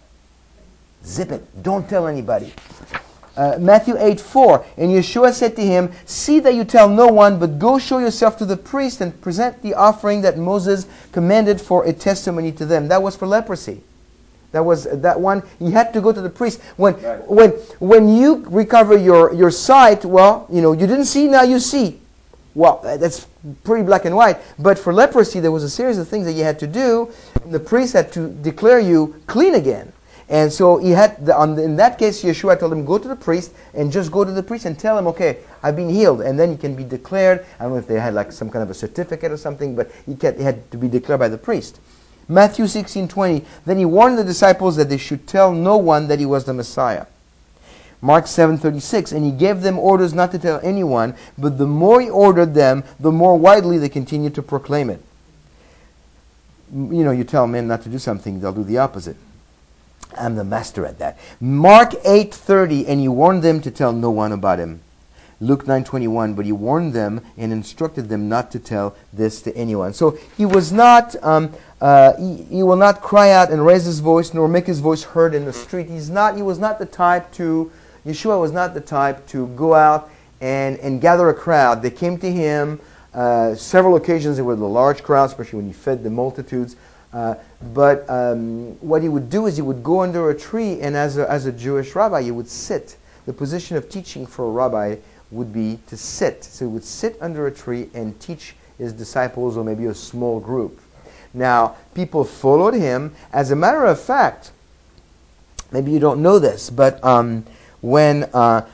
zip it, don't tell anybody. Matthew 8:4, and Yeshua said to him, see that you tell no one, but go show yourself to the priest and present the offering that Moses commanded for a testimony to them. That was for leprosy. That was that one. You had to go to the priest. When you recover your sight, you didn't see, now you see. Well, that's pretty black and white. But for leprosy, there was a series of things that you had to do. The priest had to declare you clean again. And so he had, in that case, Yeshua told him, go to the priest and just go to the priest and tell him, okay, I've been healed. And then he can be declared. I don't know if they had like some kind of a certificate or something, but he had to be declared by the priest. Matthew 16:20, then he warned the disciples that they should tell no one that he was the Messiah. Mark 7:36, and he gave them orders not to tell anyone, but the more he ordered them, the more widely they continued to proclaim it. You tell men not to do something, they'll do the opposite. I'm the master at that. Mark 8:30, and he warned them to tell no one about him. Luke 9:21, but he warned them and instructed them not to tell this to anyone. So he was not, he will not cry out and raise his voice, nor make his voice heard in the street. He was not the type to, Yeshua was not the type to go out and gather a crowd. They came to him several occasions. There were the large crowds, especially when he fed the multitudes. But what he would do is he would go under a tree, and as a Jewish rabbi, he would sit. The position of teaching for a rabbi would be to sit. So he would sit under a tree and teach his disciples, or maybe a small group. Now, people followed him. As a matter of fact, maybe you don't know this, but when a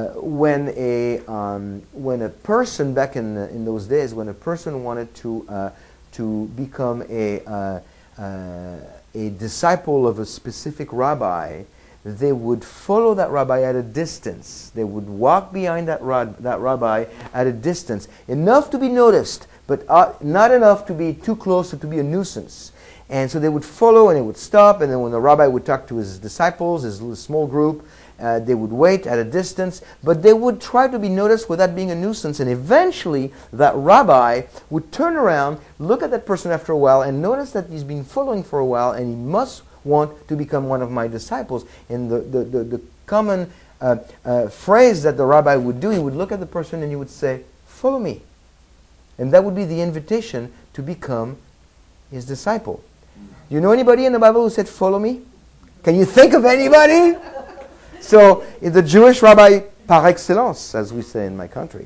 person back in those days, when a person wanted to become a disciple of a specific rabbi, they would follow that rabbi at a distance. They would walk behind that rabbi at a distance, enough to be noticed, but not enough to be too close or to be a nuisance. And so they would follow, and they would stop, and then when the rabbi would talk to his disciples, his little small group, they would wait at a distance, but they would try to be noticed without being a nuisance. And eventually, that rabbi would turn around, look at that person after a while, and notice that he's been following for a while, and he must want to become one of my disciples. And the common phrase that the rabbi would do, he would look at the person and he would say, "Follow me." And that would be the invitation to become his disciple. Do you know anybody in the Bible who said, "Follow me"? Can you think of anybody? So, the Jewish rabbi par excellence, as we say in my country,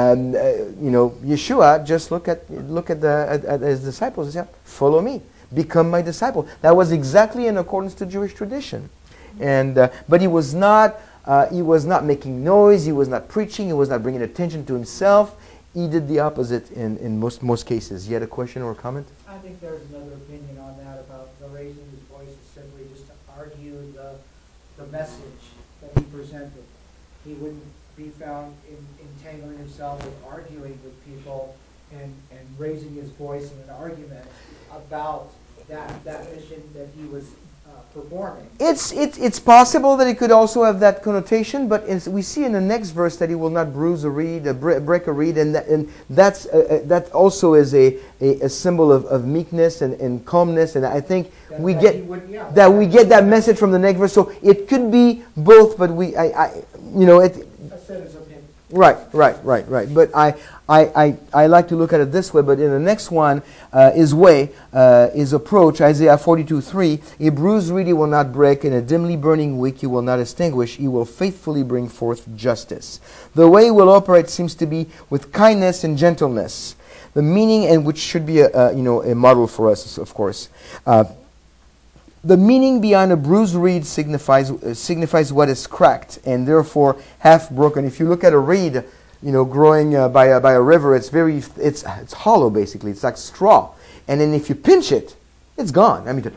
Yeshua just look at his disciples and said, "Follow me, become my disciple." That was exactly in accordance to Jewish tradition, but he was not making noise. He was not preaching. He was not bringing attention to himself. He did the opposite in most cases. You had a question or a comment? I think there's another opinion on that about the raising his voice is simply just to argue the message that he presented. He wouldn't be found entangling himself with arguing with people and raising his voice in an argument about that mission that he was performing. It's possible that it could also have that connotation, but we see in the next verse that he will not bruise a reed, break a reed, and that also is a symbol of meekness and calmness. And I think we get that message from the next verse. So it could be both, but I said his opinion. Right. But I like to look at it this way. But in the next one, his approach, Isaiah 42:3, a bruised reed he will not break, and a dimly burning wick he will not extinguish. He will faithfully bring forth justice. The way he will operate seems to be with kindness and gentleness. The meaning, and which should be a model for us, of course. The meaning behind a bruised reed signifies what is cracked and therefore half broken. If you look at a reed, growing by a river, it's hollow basically. It's like straw, and then if you pinch it, it's gone. I mean,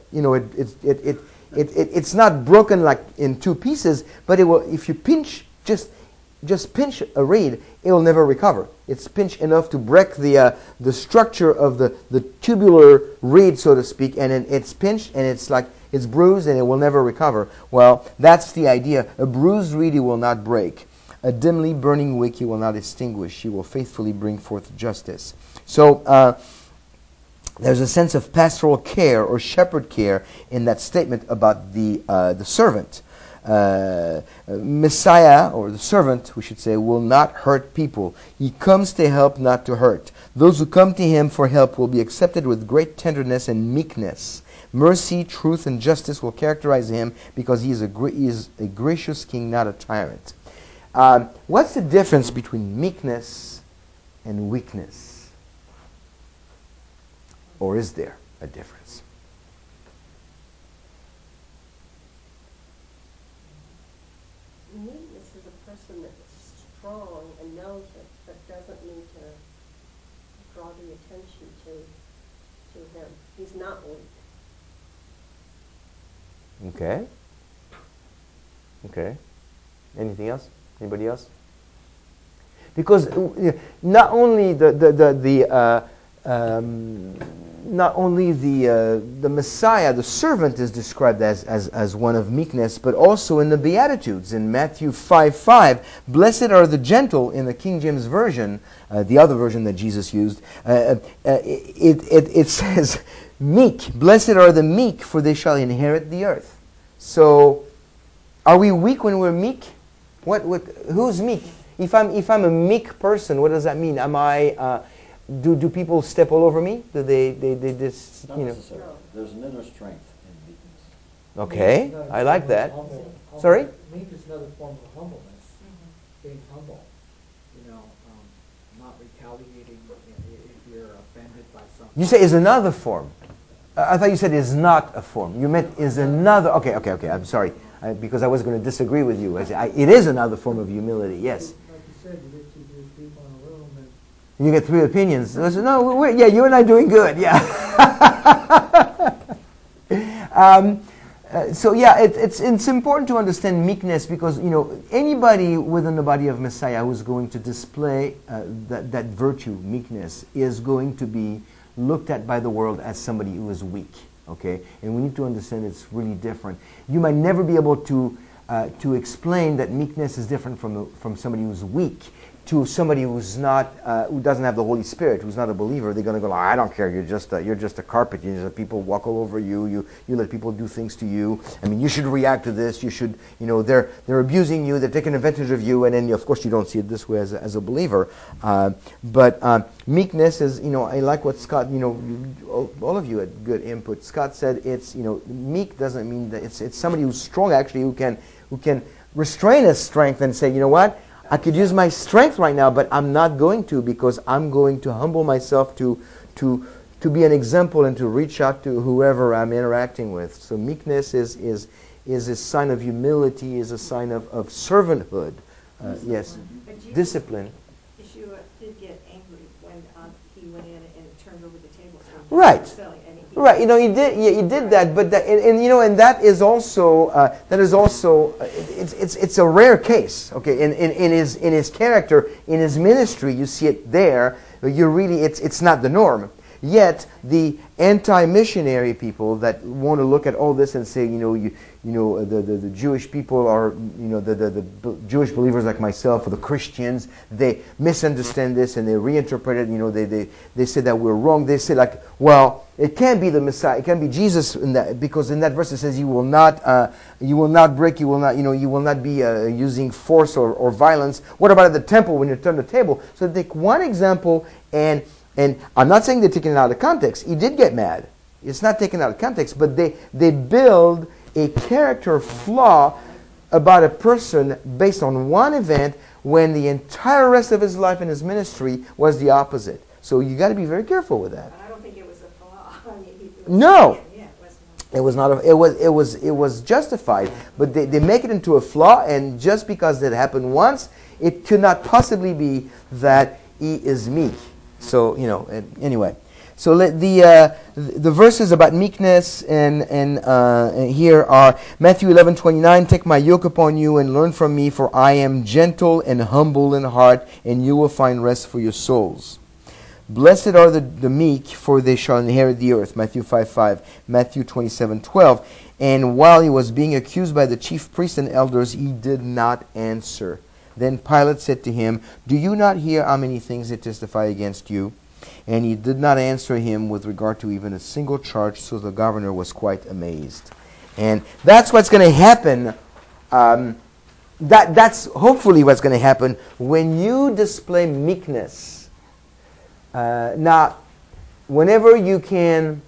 it's not broken like in two pieces, but it will. If you pinch just pinch a reed, it will never recover. It's pinched enough to break the structure of the tubular reed, so to speak, and then it's pinched and it's bruised and it will never recover. Well, that's the idea. A bruised reed he will not break. A dimly burning wick he will not extinguish. He will faithfully bring forth justice. So there's a sense of pastoral care or shepherd care in that statement about the servant. Messiah, or the servant, we should say, will not hurt people. He comes to help, not to hurt. Those who come to him for help will be accepted with great tenderness and meekness. Mercy, truth, and justice will characterize him because he is a gracious king, not a tyrant. What's the difference between meekness and weakness? Or is there a difference? Meekness is a person that's strong and knows it, but doesn't need to draw the attention to him. He's not weak. Okay. Anything else? Anybody else? Because not only not only the Messiah, the servant, is described as one of meekness, but also in the Beatitudes. In Matthew 5:5, blessed are the gentle, in the King James Version, the other version that Jesus used, it says meek. Blessed are the meek, for they shall inherit the earth. So, are we weak when we're meek? Who's meek? If I'm a meek person, what does that mean? Am I? Do people step all over me? Do they just, Not necessarily. There's an inner strength in meekness. Okay, Meek is another I like form of that. humble- Sorry? Meek is another form of humbleness, being humble. Not retaliating if you're offended by something. You say is another form. I thought you said is not a form. You meant is another. Okay. I'm sorry, because I was going to disagree with you. It is another form of humility. Yes. Like you said, you get 2 people in a room and You get 3 opinions. Listen, no, you and I doing good. Yeah. So yeah, it's important to understand meekness, because anybody within the body of Messiah who is going to display that virtue, meekness, is going to be looked at by the world as somebody who is weak. Okay, and we need to understand it's really different. You might never be able to explain that meekness is different from somebody who's weak. To somebody who's not, who doesn't have the Holy Spirit, who's not a believer, they're going to go, I don't care. You're just a carpet. You let people walk all over you. You let people do things to you. I mean, you should react to this. You should, they're abusing you. They're taking advantage of you. And then, of course, you don't see it this way as a believer. But meekness is, I like what Scott, all of you had good input. Scott said it's, meek doesn't mean that it's somebody who's strong, actually, who can restrain his strength and say, you know what? I could use my strength right now, but I'm not going to, because I'm going to humble myself to be an example and to reach out to whoever I'm interacting with. So meekness is a sign of humility, is a sign of servanthood. Yes, But Jesus- discipline. Yeshua did get angry when he went in and turned over the tables. Right. Silly, and Right, he did. Yeah, he did that, but and that is also it's a rare case. Okay, in his character, in his ministry, you see it there. It's not the norm. Yet the anti-missionary people that want to look at all this and say, the Jewish people are, the Jewish believers like myself, or the Christians, they misunderstand this and they reinterpret it. They say that we're wrong. They say well, it can't be the Messiah. It can't be Jesus in that, because in that verse it says you will not break. You will not be using force or violence. What about at the temple when you turn the table? So take one example and I'm not saying they're taking it out of context. He did get mad. It's not taken out of context, but they build a character flaw about a person based on one event when the entire rest of his life and his ministry was the opposite. So you got to be very careful with that. But I don't think it was a flaw. I mean, No. Yeah, it was not. It was not. It was justified, but they make it into a flaw, and just because it happened once, it could not possibly be that he is meek. So anyway. So the verses about meekness and here are Matthew 11:29. Take my yoke upon you and learn from me, for I am gentle and humble in heart, and you will find rest for your souls. Blessed are the meek, for they shall inherit the earth. Matthew 5:5. Matthew 27:12. And while he was being accused by the chief priests and elders, he did not answer. Then Pilate said to him, do you not hear how many things they testify against you? And he did not answer him with regard to even a single charge, so the governor was quite amazed. And that's what's going to happen. That's hopefully what's going to happen when you display meekness. Now, whenever you can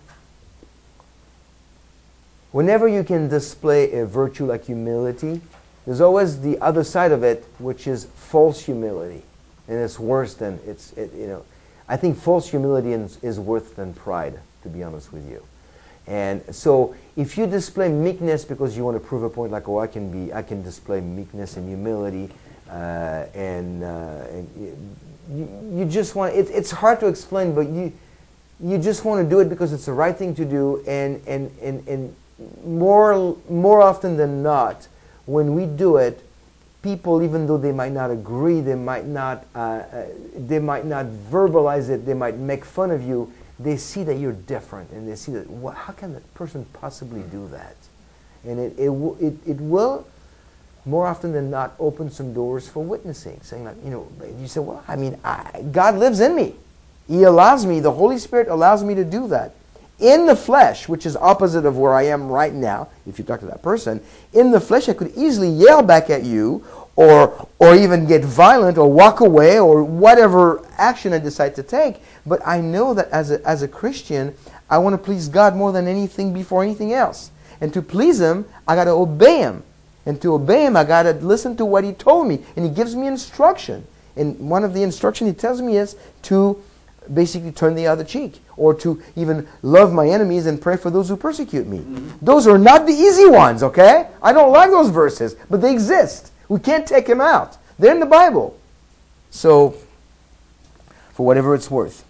display a virtue like humility, there's always the other side of it, which is false humility, and it's worse than I think false humility is worse than pride, to be honest with you. And so, if you display meekness because you want to prove a point, like, I can display meekness and humility, and you just want. It's hard to explain, but you just want to do it because it's the right thing to do, and more often than not, when we do it, people, even though they might not agree, they might not verbalize it, they might make fun of you, they see that you're different, and they see that, how can that person possibly do that? And it will, more often than not, open some doors for witnessing, saying like, you say, well, I mean, God lives in me. He allows me, the Holy Spirit allows me to do that. In the flesh, which is opposite of where I am right now, if you talk to that person, in the flesh I could easily yell back at you, or even get violent, or walk away, or whatever action I decide to take. But I know that as a Christian, I want to please God more than anything before anything else. And to please Him, I got to obey Him. And to obey Him, I got to listen to what He told me. And He gives me instruction. And one of the instructions He tells me is to basically turn the other cheek, or to even love my enemies and pray for those who persecute me. Mm-hmm. Those are not the easy ones, okay? I don't like those verses, but they exist. We can't take them out. They're in the Bible. So, for whatever it's worth.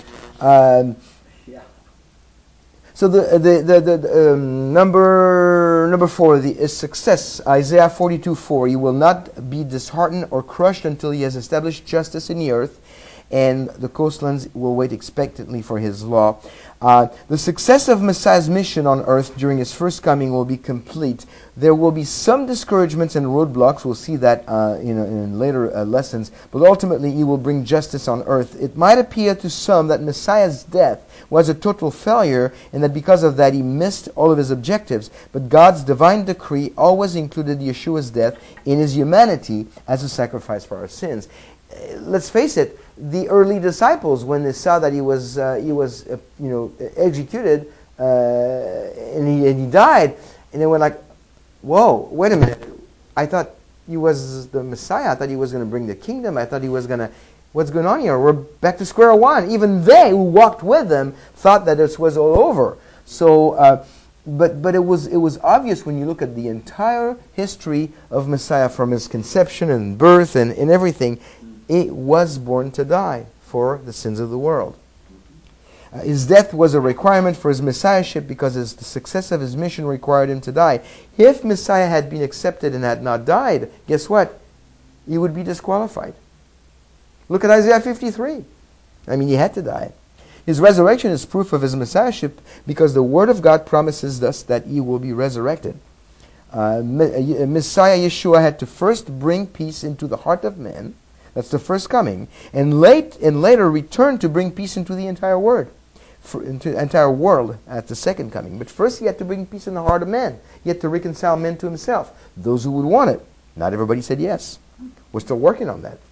So the number 4, the success, Isaiah 42:4. He will not be disheartened or crushed until He has established justice in the earth, and the coastlands will wait expectantly for His law. The success of Messiah's mission on earth during His first coming will be complete. There will be some discouragements and roadblocks. We'll see that in later lessons. But ultimately, He will bring justice on earth. It might appear to some that Messiah's death was a total failure, and that because of that He missed all of His objectives. But God's divine decree always included Yeshua's death in His humanity as a sacrifice for our sins. Let's face it, the early disciples, when they saw that he was executed and he died, and they were like, "Whoa, wait a minute! I thought He was the Messiah. I thought He was going to bring the kingdom. I thought He was going to. What's going on here? We're back to square one." Even they who walked with Him thought that this was all over. So, but it was obvious when you look at the entire history of Messiah, from His conception and birth and everything. He was born to die for the sins of the world. His death was a requirement for His Messiahship, because the success of His mission required Him to die. If Messiah had been accepted and had not died, guess what? He would be disqualified. Look at Isaiah 53. I mean, He had to die. His resurrection is proof of His Messiahship, because the Word of God promises us that He will be resurrected. Messiah Yeshua had to first bring peace into the heart of man. That's the first coming, and later return to bring peace into the entire world, at the second coming. But first He had to bring peace in the heart of man. He had to reconcile men to Himself. Those who would want it. Not everybody said yes. We're still working on that.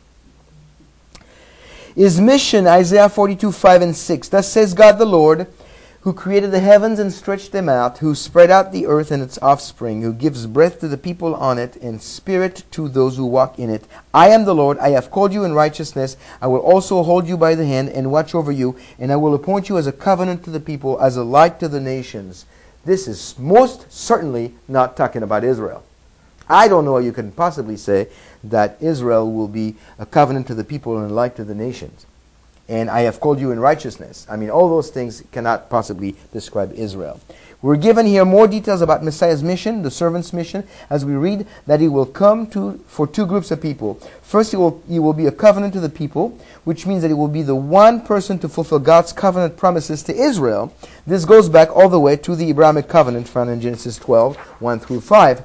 His mission, Isaiah 42:5 and 6. Thus says God the Lord, who created the heavens and stretched them out, who spread out the earth and its offspring, who gives breath to the people on it, and spirit to those who walk in it. I am the Lord, I have called you in righteousness. I will also hold you by the hand and watch over you, and I will appoint you as a covenant to the people, as a light to the nations. This is most certainly not talking about Israel. I don't know how you can possibly say that Israel will be a covenant to the people and a light to the nations. And I have called you in righteousness. I mean, all those things cannot possibly describe Israel. We're given here more details about Messiah's mission, the servant's mission, as we read that He will come for two groups of people. First, He will be a covenant to the people, which means that He will be the one person to fulfill God's covenant promises to Israel. This goes back all the way to the Abrahamic covenant found in Genesis 12, 1 through 5.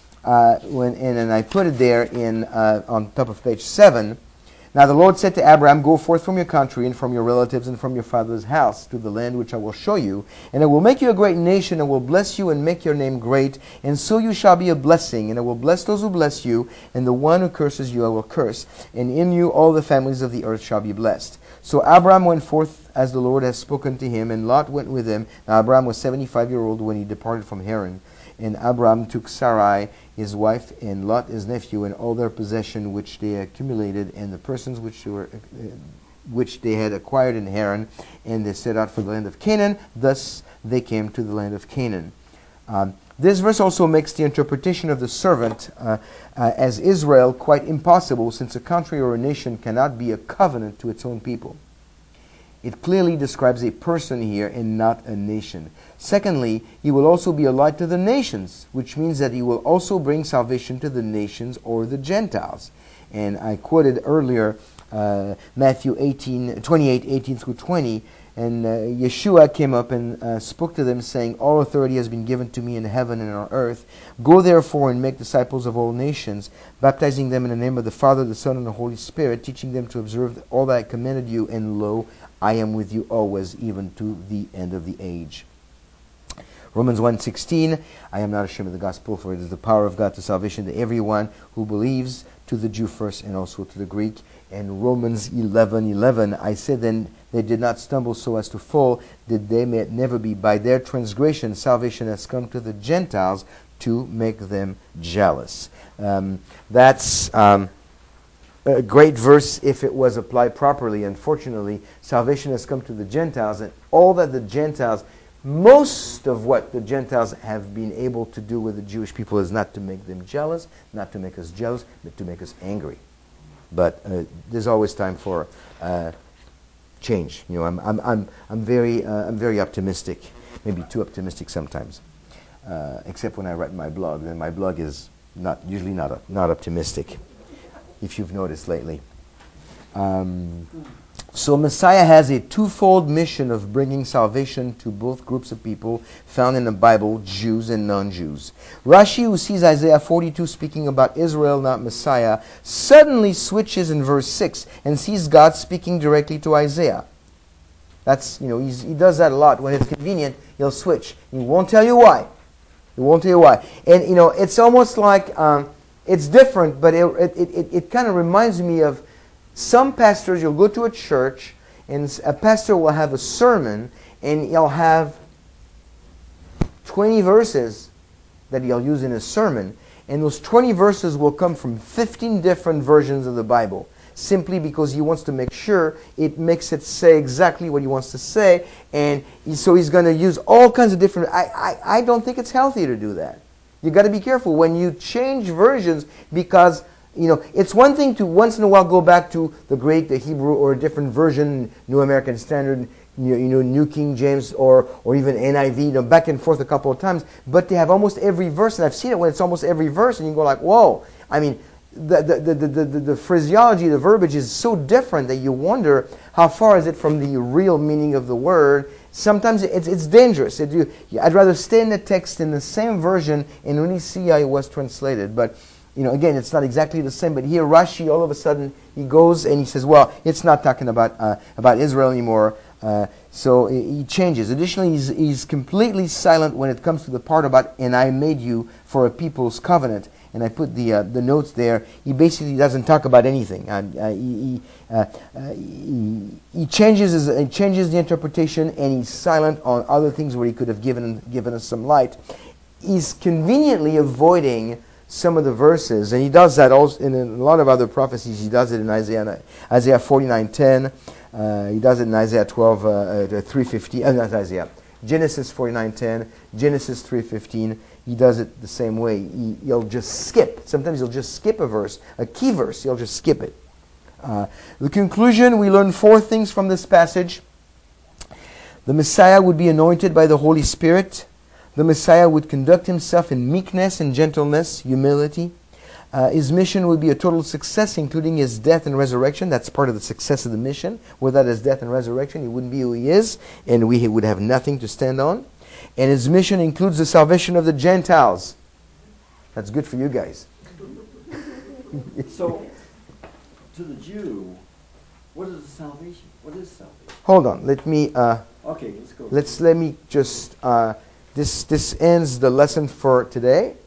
And I put it there on top of page 7. Now the Lord said to Abraham, go forth from your country and from your relatives and from your father's house to the land which I will show you, and I will make you a great nation, and will bless you and make your name great, and so you shall be a blessing, and I will bless those who bless you, and the one who curses you I will curse, and in you all the families of the earth shall be blessed. So Abraham went forth as the Lord has spoken to him, and Lot went with him. Now Abraham was 75-year-old when he departed from Haran. And Abraham took Sarai, his wife, and Lot, his nephew, and all their possession which they accumulated, and the persons which they had acquired in Haran, and they set out for the land of Canaan. Thus they came to the land of Canaan. This verse also makes the interpretation of the servant as Israel quite impossible, since a country or a nation cannot be a covenant to its own people. It clearly describes a person here and not a nation. Secondly, He will also be a light to the nations, which means that He will also bring salvation to the nations or the Gentiles. And I quoted earlier Matthew 28:18 through 20. And Yeshua came up and spoke to them, saying, "All authority has been given to me in heaven and on earth. Go therefore and make disciples of all nations, baptizing them in the name of the Father, the Son, and the Holy Spirit, teaching them to observe all that I commanded you, and lo, I am with you always, even to the end of the age." Romans 1:16, "I am not ashamed of the gospel, for it is the power of God to salvation to everyone who believes, to the Jew first and also to the Greek." And Romans 11:11, "I said then they did not stumble so as to fall, that they may never be. By their transgression salvation has come to the Gentiles to make them jealous." That's a great verse if it was applied properly. Unfortunately, salvation has come to the Gentiles, and all that the Gentiles, most of what the Gentiles have been able to do with the Jewish people is not to make them jealous, not to make us jealous, but to make us angry. But there's always time for change. You know, I'm very optimistic, maybe too optimistic sometimes. Except when I write my blog, then my blog is usually not optimistic, if you've noticed lately. So Messiah has a twofold mission of bringing salvation to both groups of people found in the Bible, Jews and non-Jews. Rashi, who sees Isaiah 42 speaking about Israel, not Messiah, suddenly switches in verse 6 and sees God speaking directly to Isaiah. That's, he does that a lot. When it's convenient, he'll switch. He won't tell you why. He won't tell you why. And, it's almost like, it's different, but it kind of reminds me of some pastors. You'll go to a church, and a pastor will have a sermon, and he'll have 20 verses that he'll use in his sermon, and those 20 verses will come from 15 different versions of the Bible, simply because he wants to make sure it makes it say exactly what he wants to say, and so he's going to use all kinds of different... I don't think it's healthy to do that. You've got to be careful when you change versions, because it's one thing to once in a while go back to the Greek, the Hebrew, or a different version, New American Standard, New King James, or even NIV, back and forth a couple of times. But they have almost every verse, and I've seen it when it's almost every verse, and you go like, whoa. I mean, the phraseology, the verbiage is so different that you wonder how far is it from the real meaning of the word. Sometimes it's dangerous. I'd rather stay in the text in the same version and really see how it was translated. But again, it's not exactly the same. But here, Rashi, all of a sudden, he goes and he says, well, it's not talking about Israel anymore. So he changes. Additionally, he's completely silent when it comes to the part about, "And I made you for a people's covenant." And I put the notes there. He basically doesn't talk about anything. He changes the interpretation, and he's silent on other things where he could have given us some light. He's conveniently avoiding some of the verses, and he does that also in a lot of other prophecies. He does it in Isaiah 49:10. He does it in Isaiah 3:15. Not Isaiah. Genesis 49:10. Genesis 3:15. He does it the same way. He'll just skip. Sometimes he'll just skip a verse, a key verse. He'll just skip it. The conclusion: we learn 4 things from this passage. The Messiah would be anointed by the Holy Spirit. The Messiah would conduct himself in meekness and gentleness, humility. His mission would be a total success, including his death and resurrection. That's part of the success of the mission. Without his death and resurrection, he wouldn't be who he is, and we would have nothing to stand on. And his mission includes the salvation of the Gentiles. That's good for you guys. So, to the Jew, what is the salvation? What is salvation? Hold on. Let me okay, let's go. let me just this ends the lesson for today.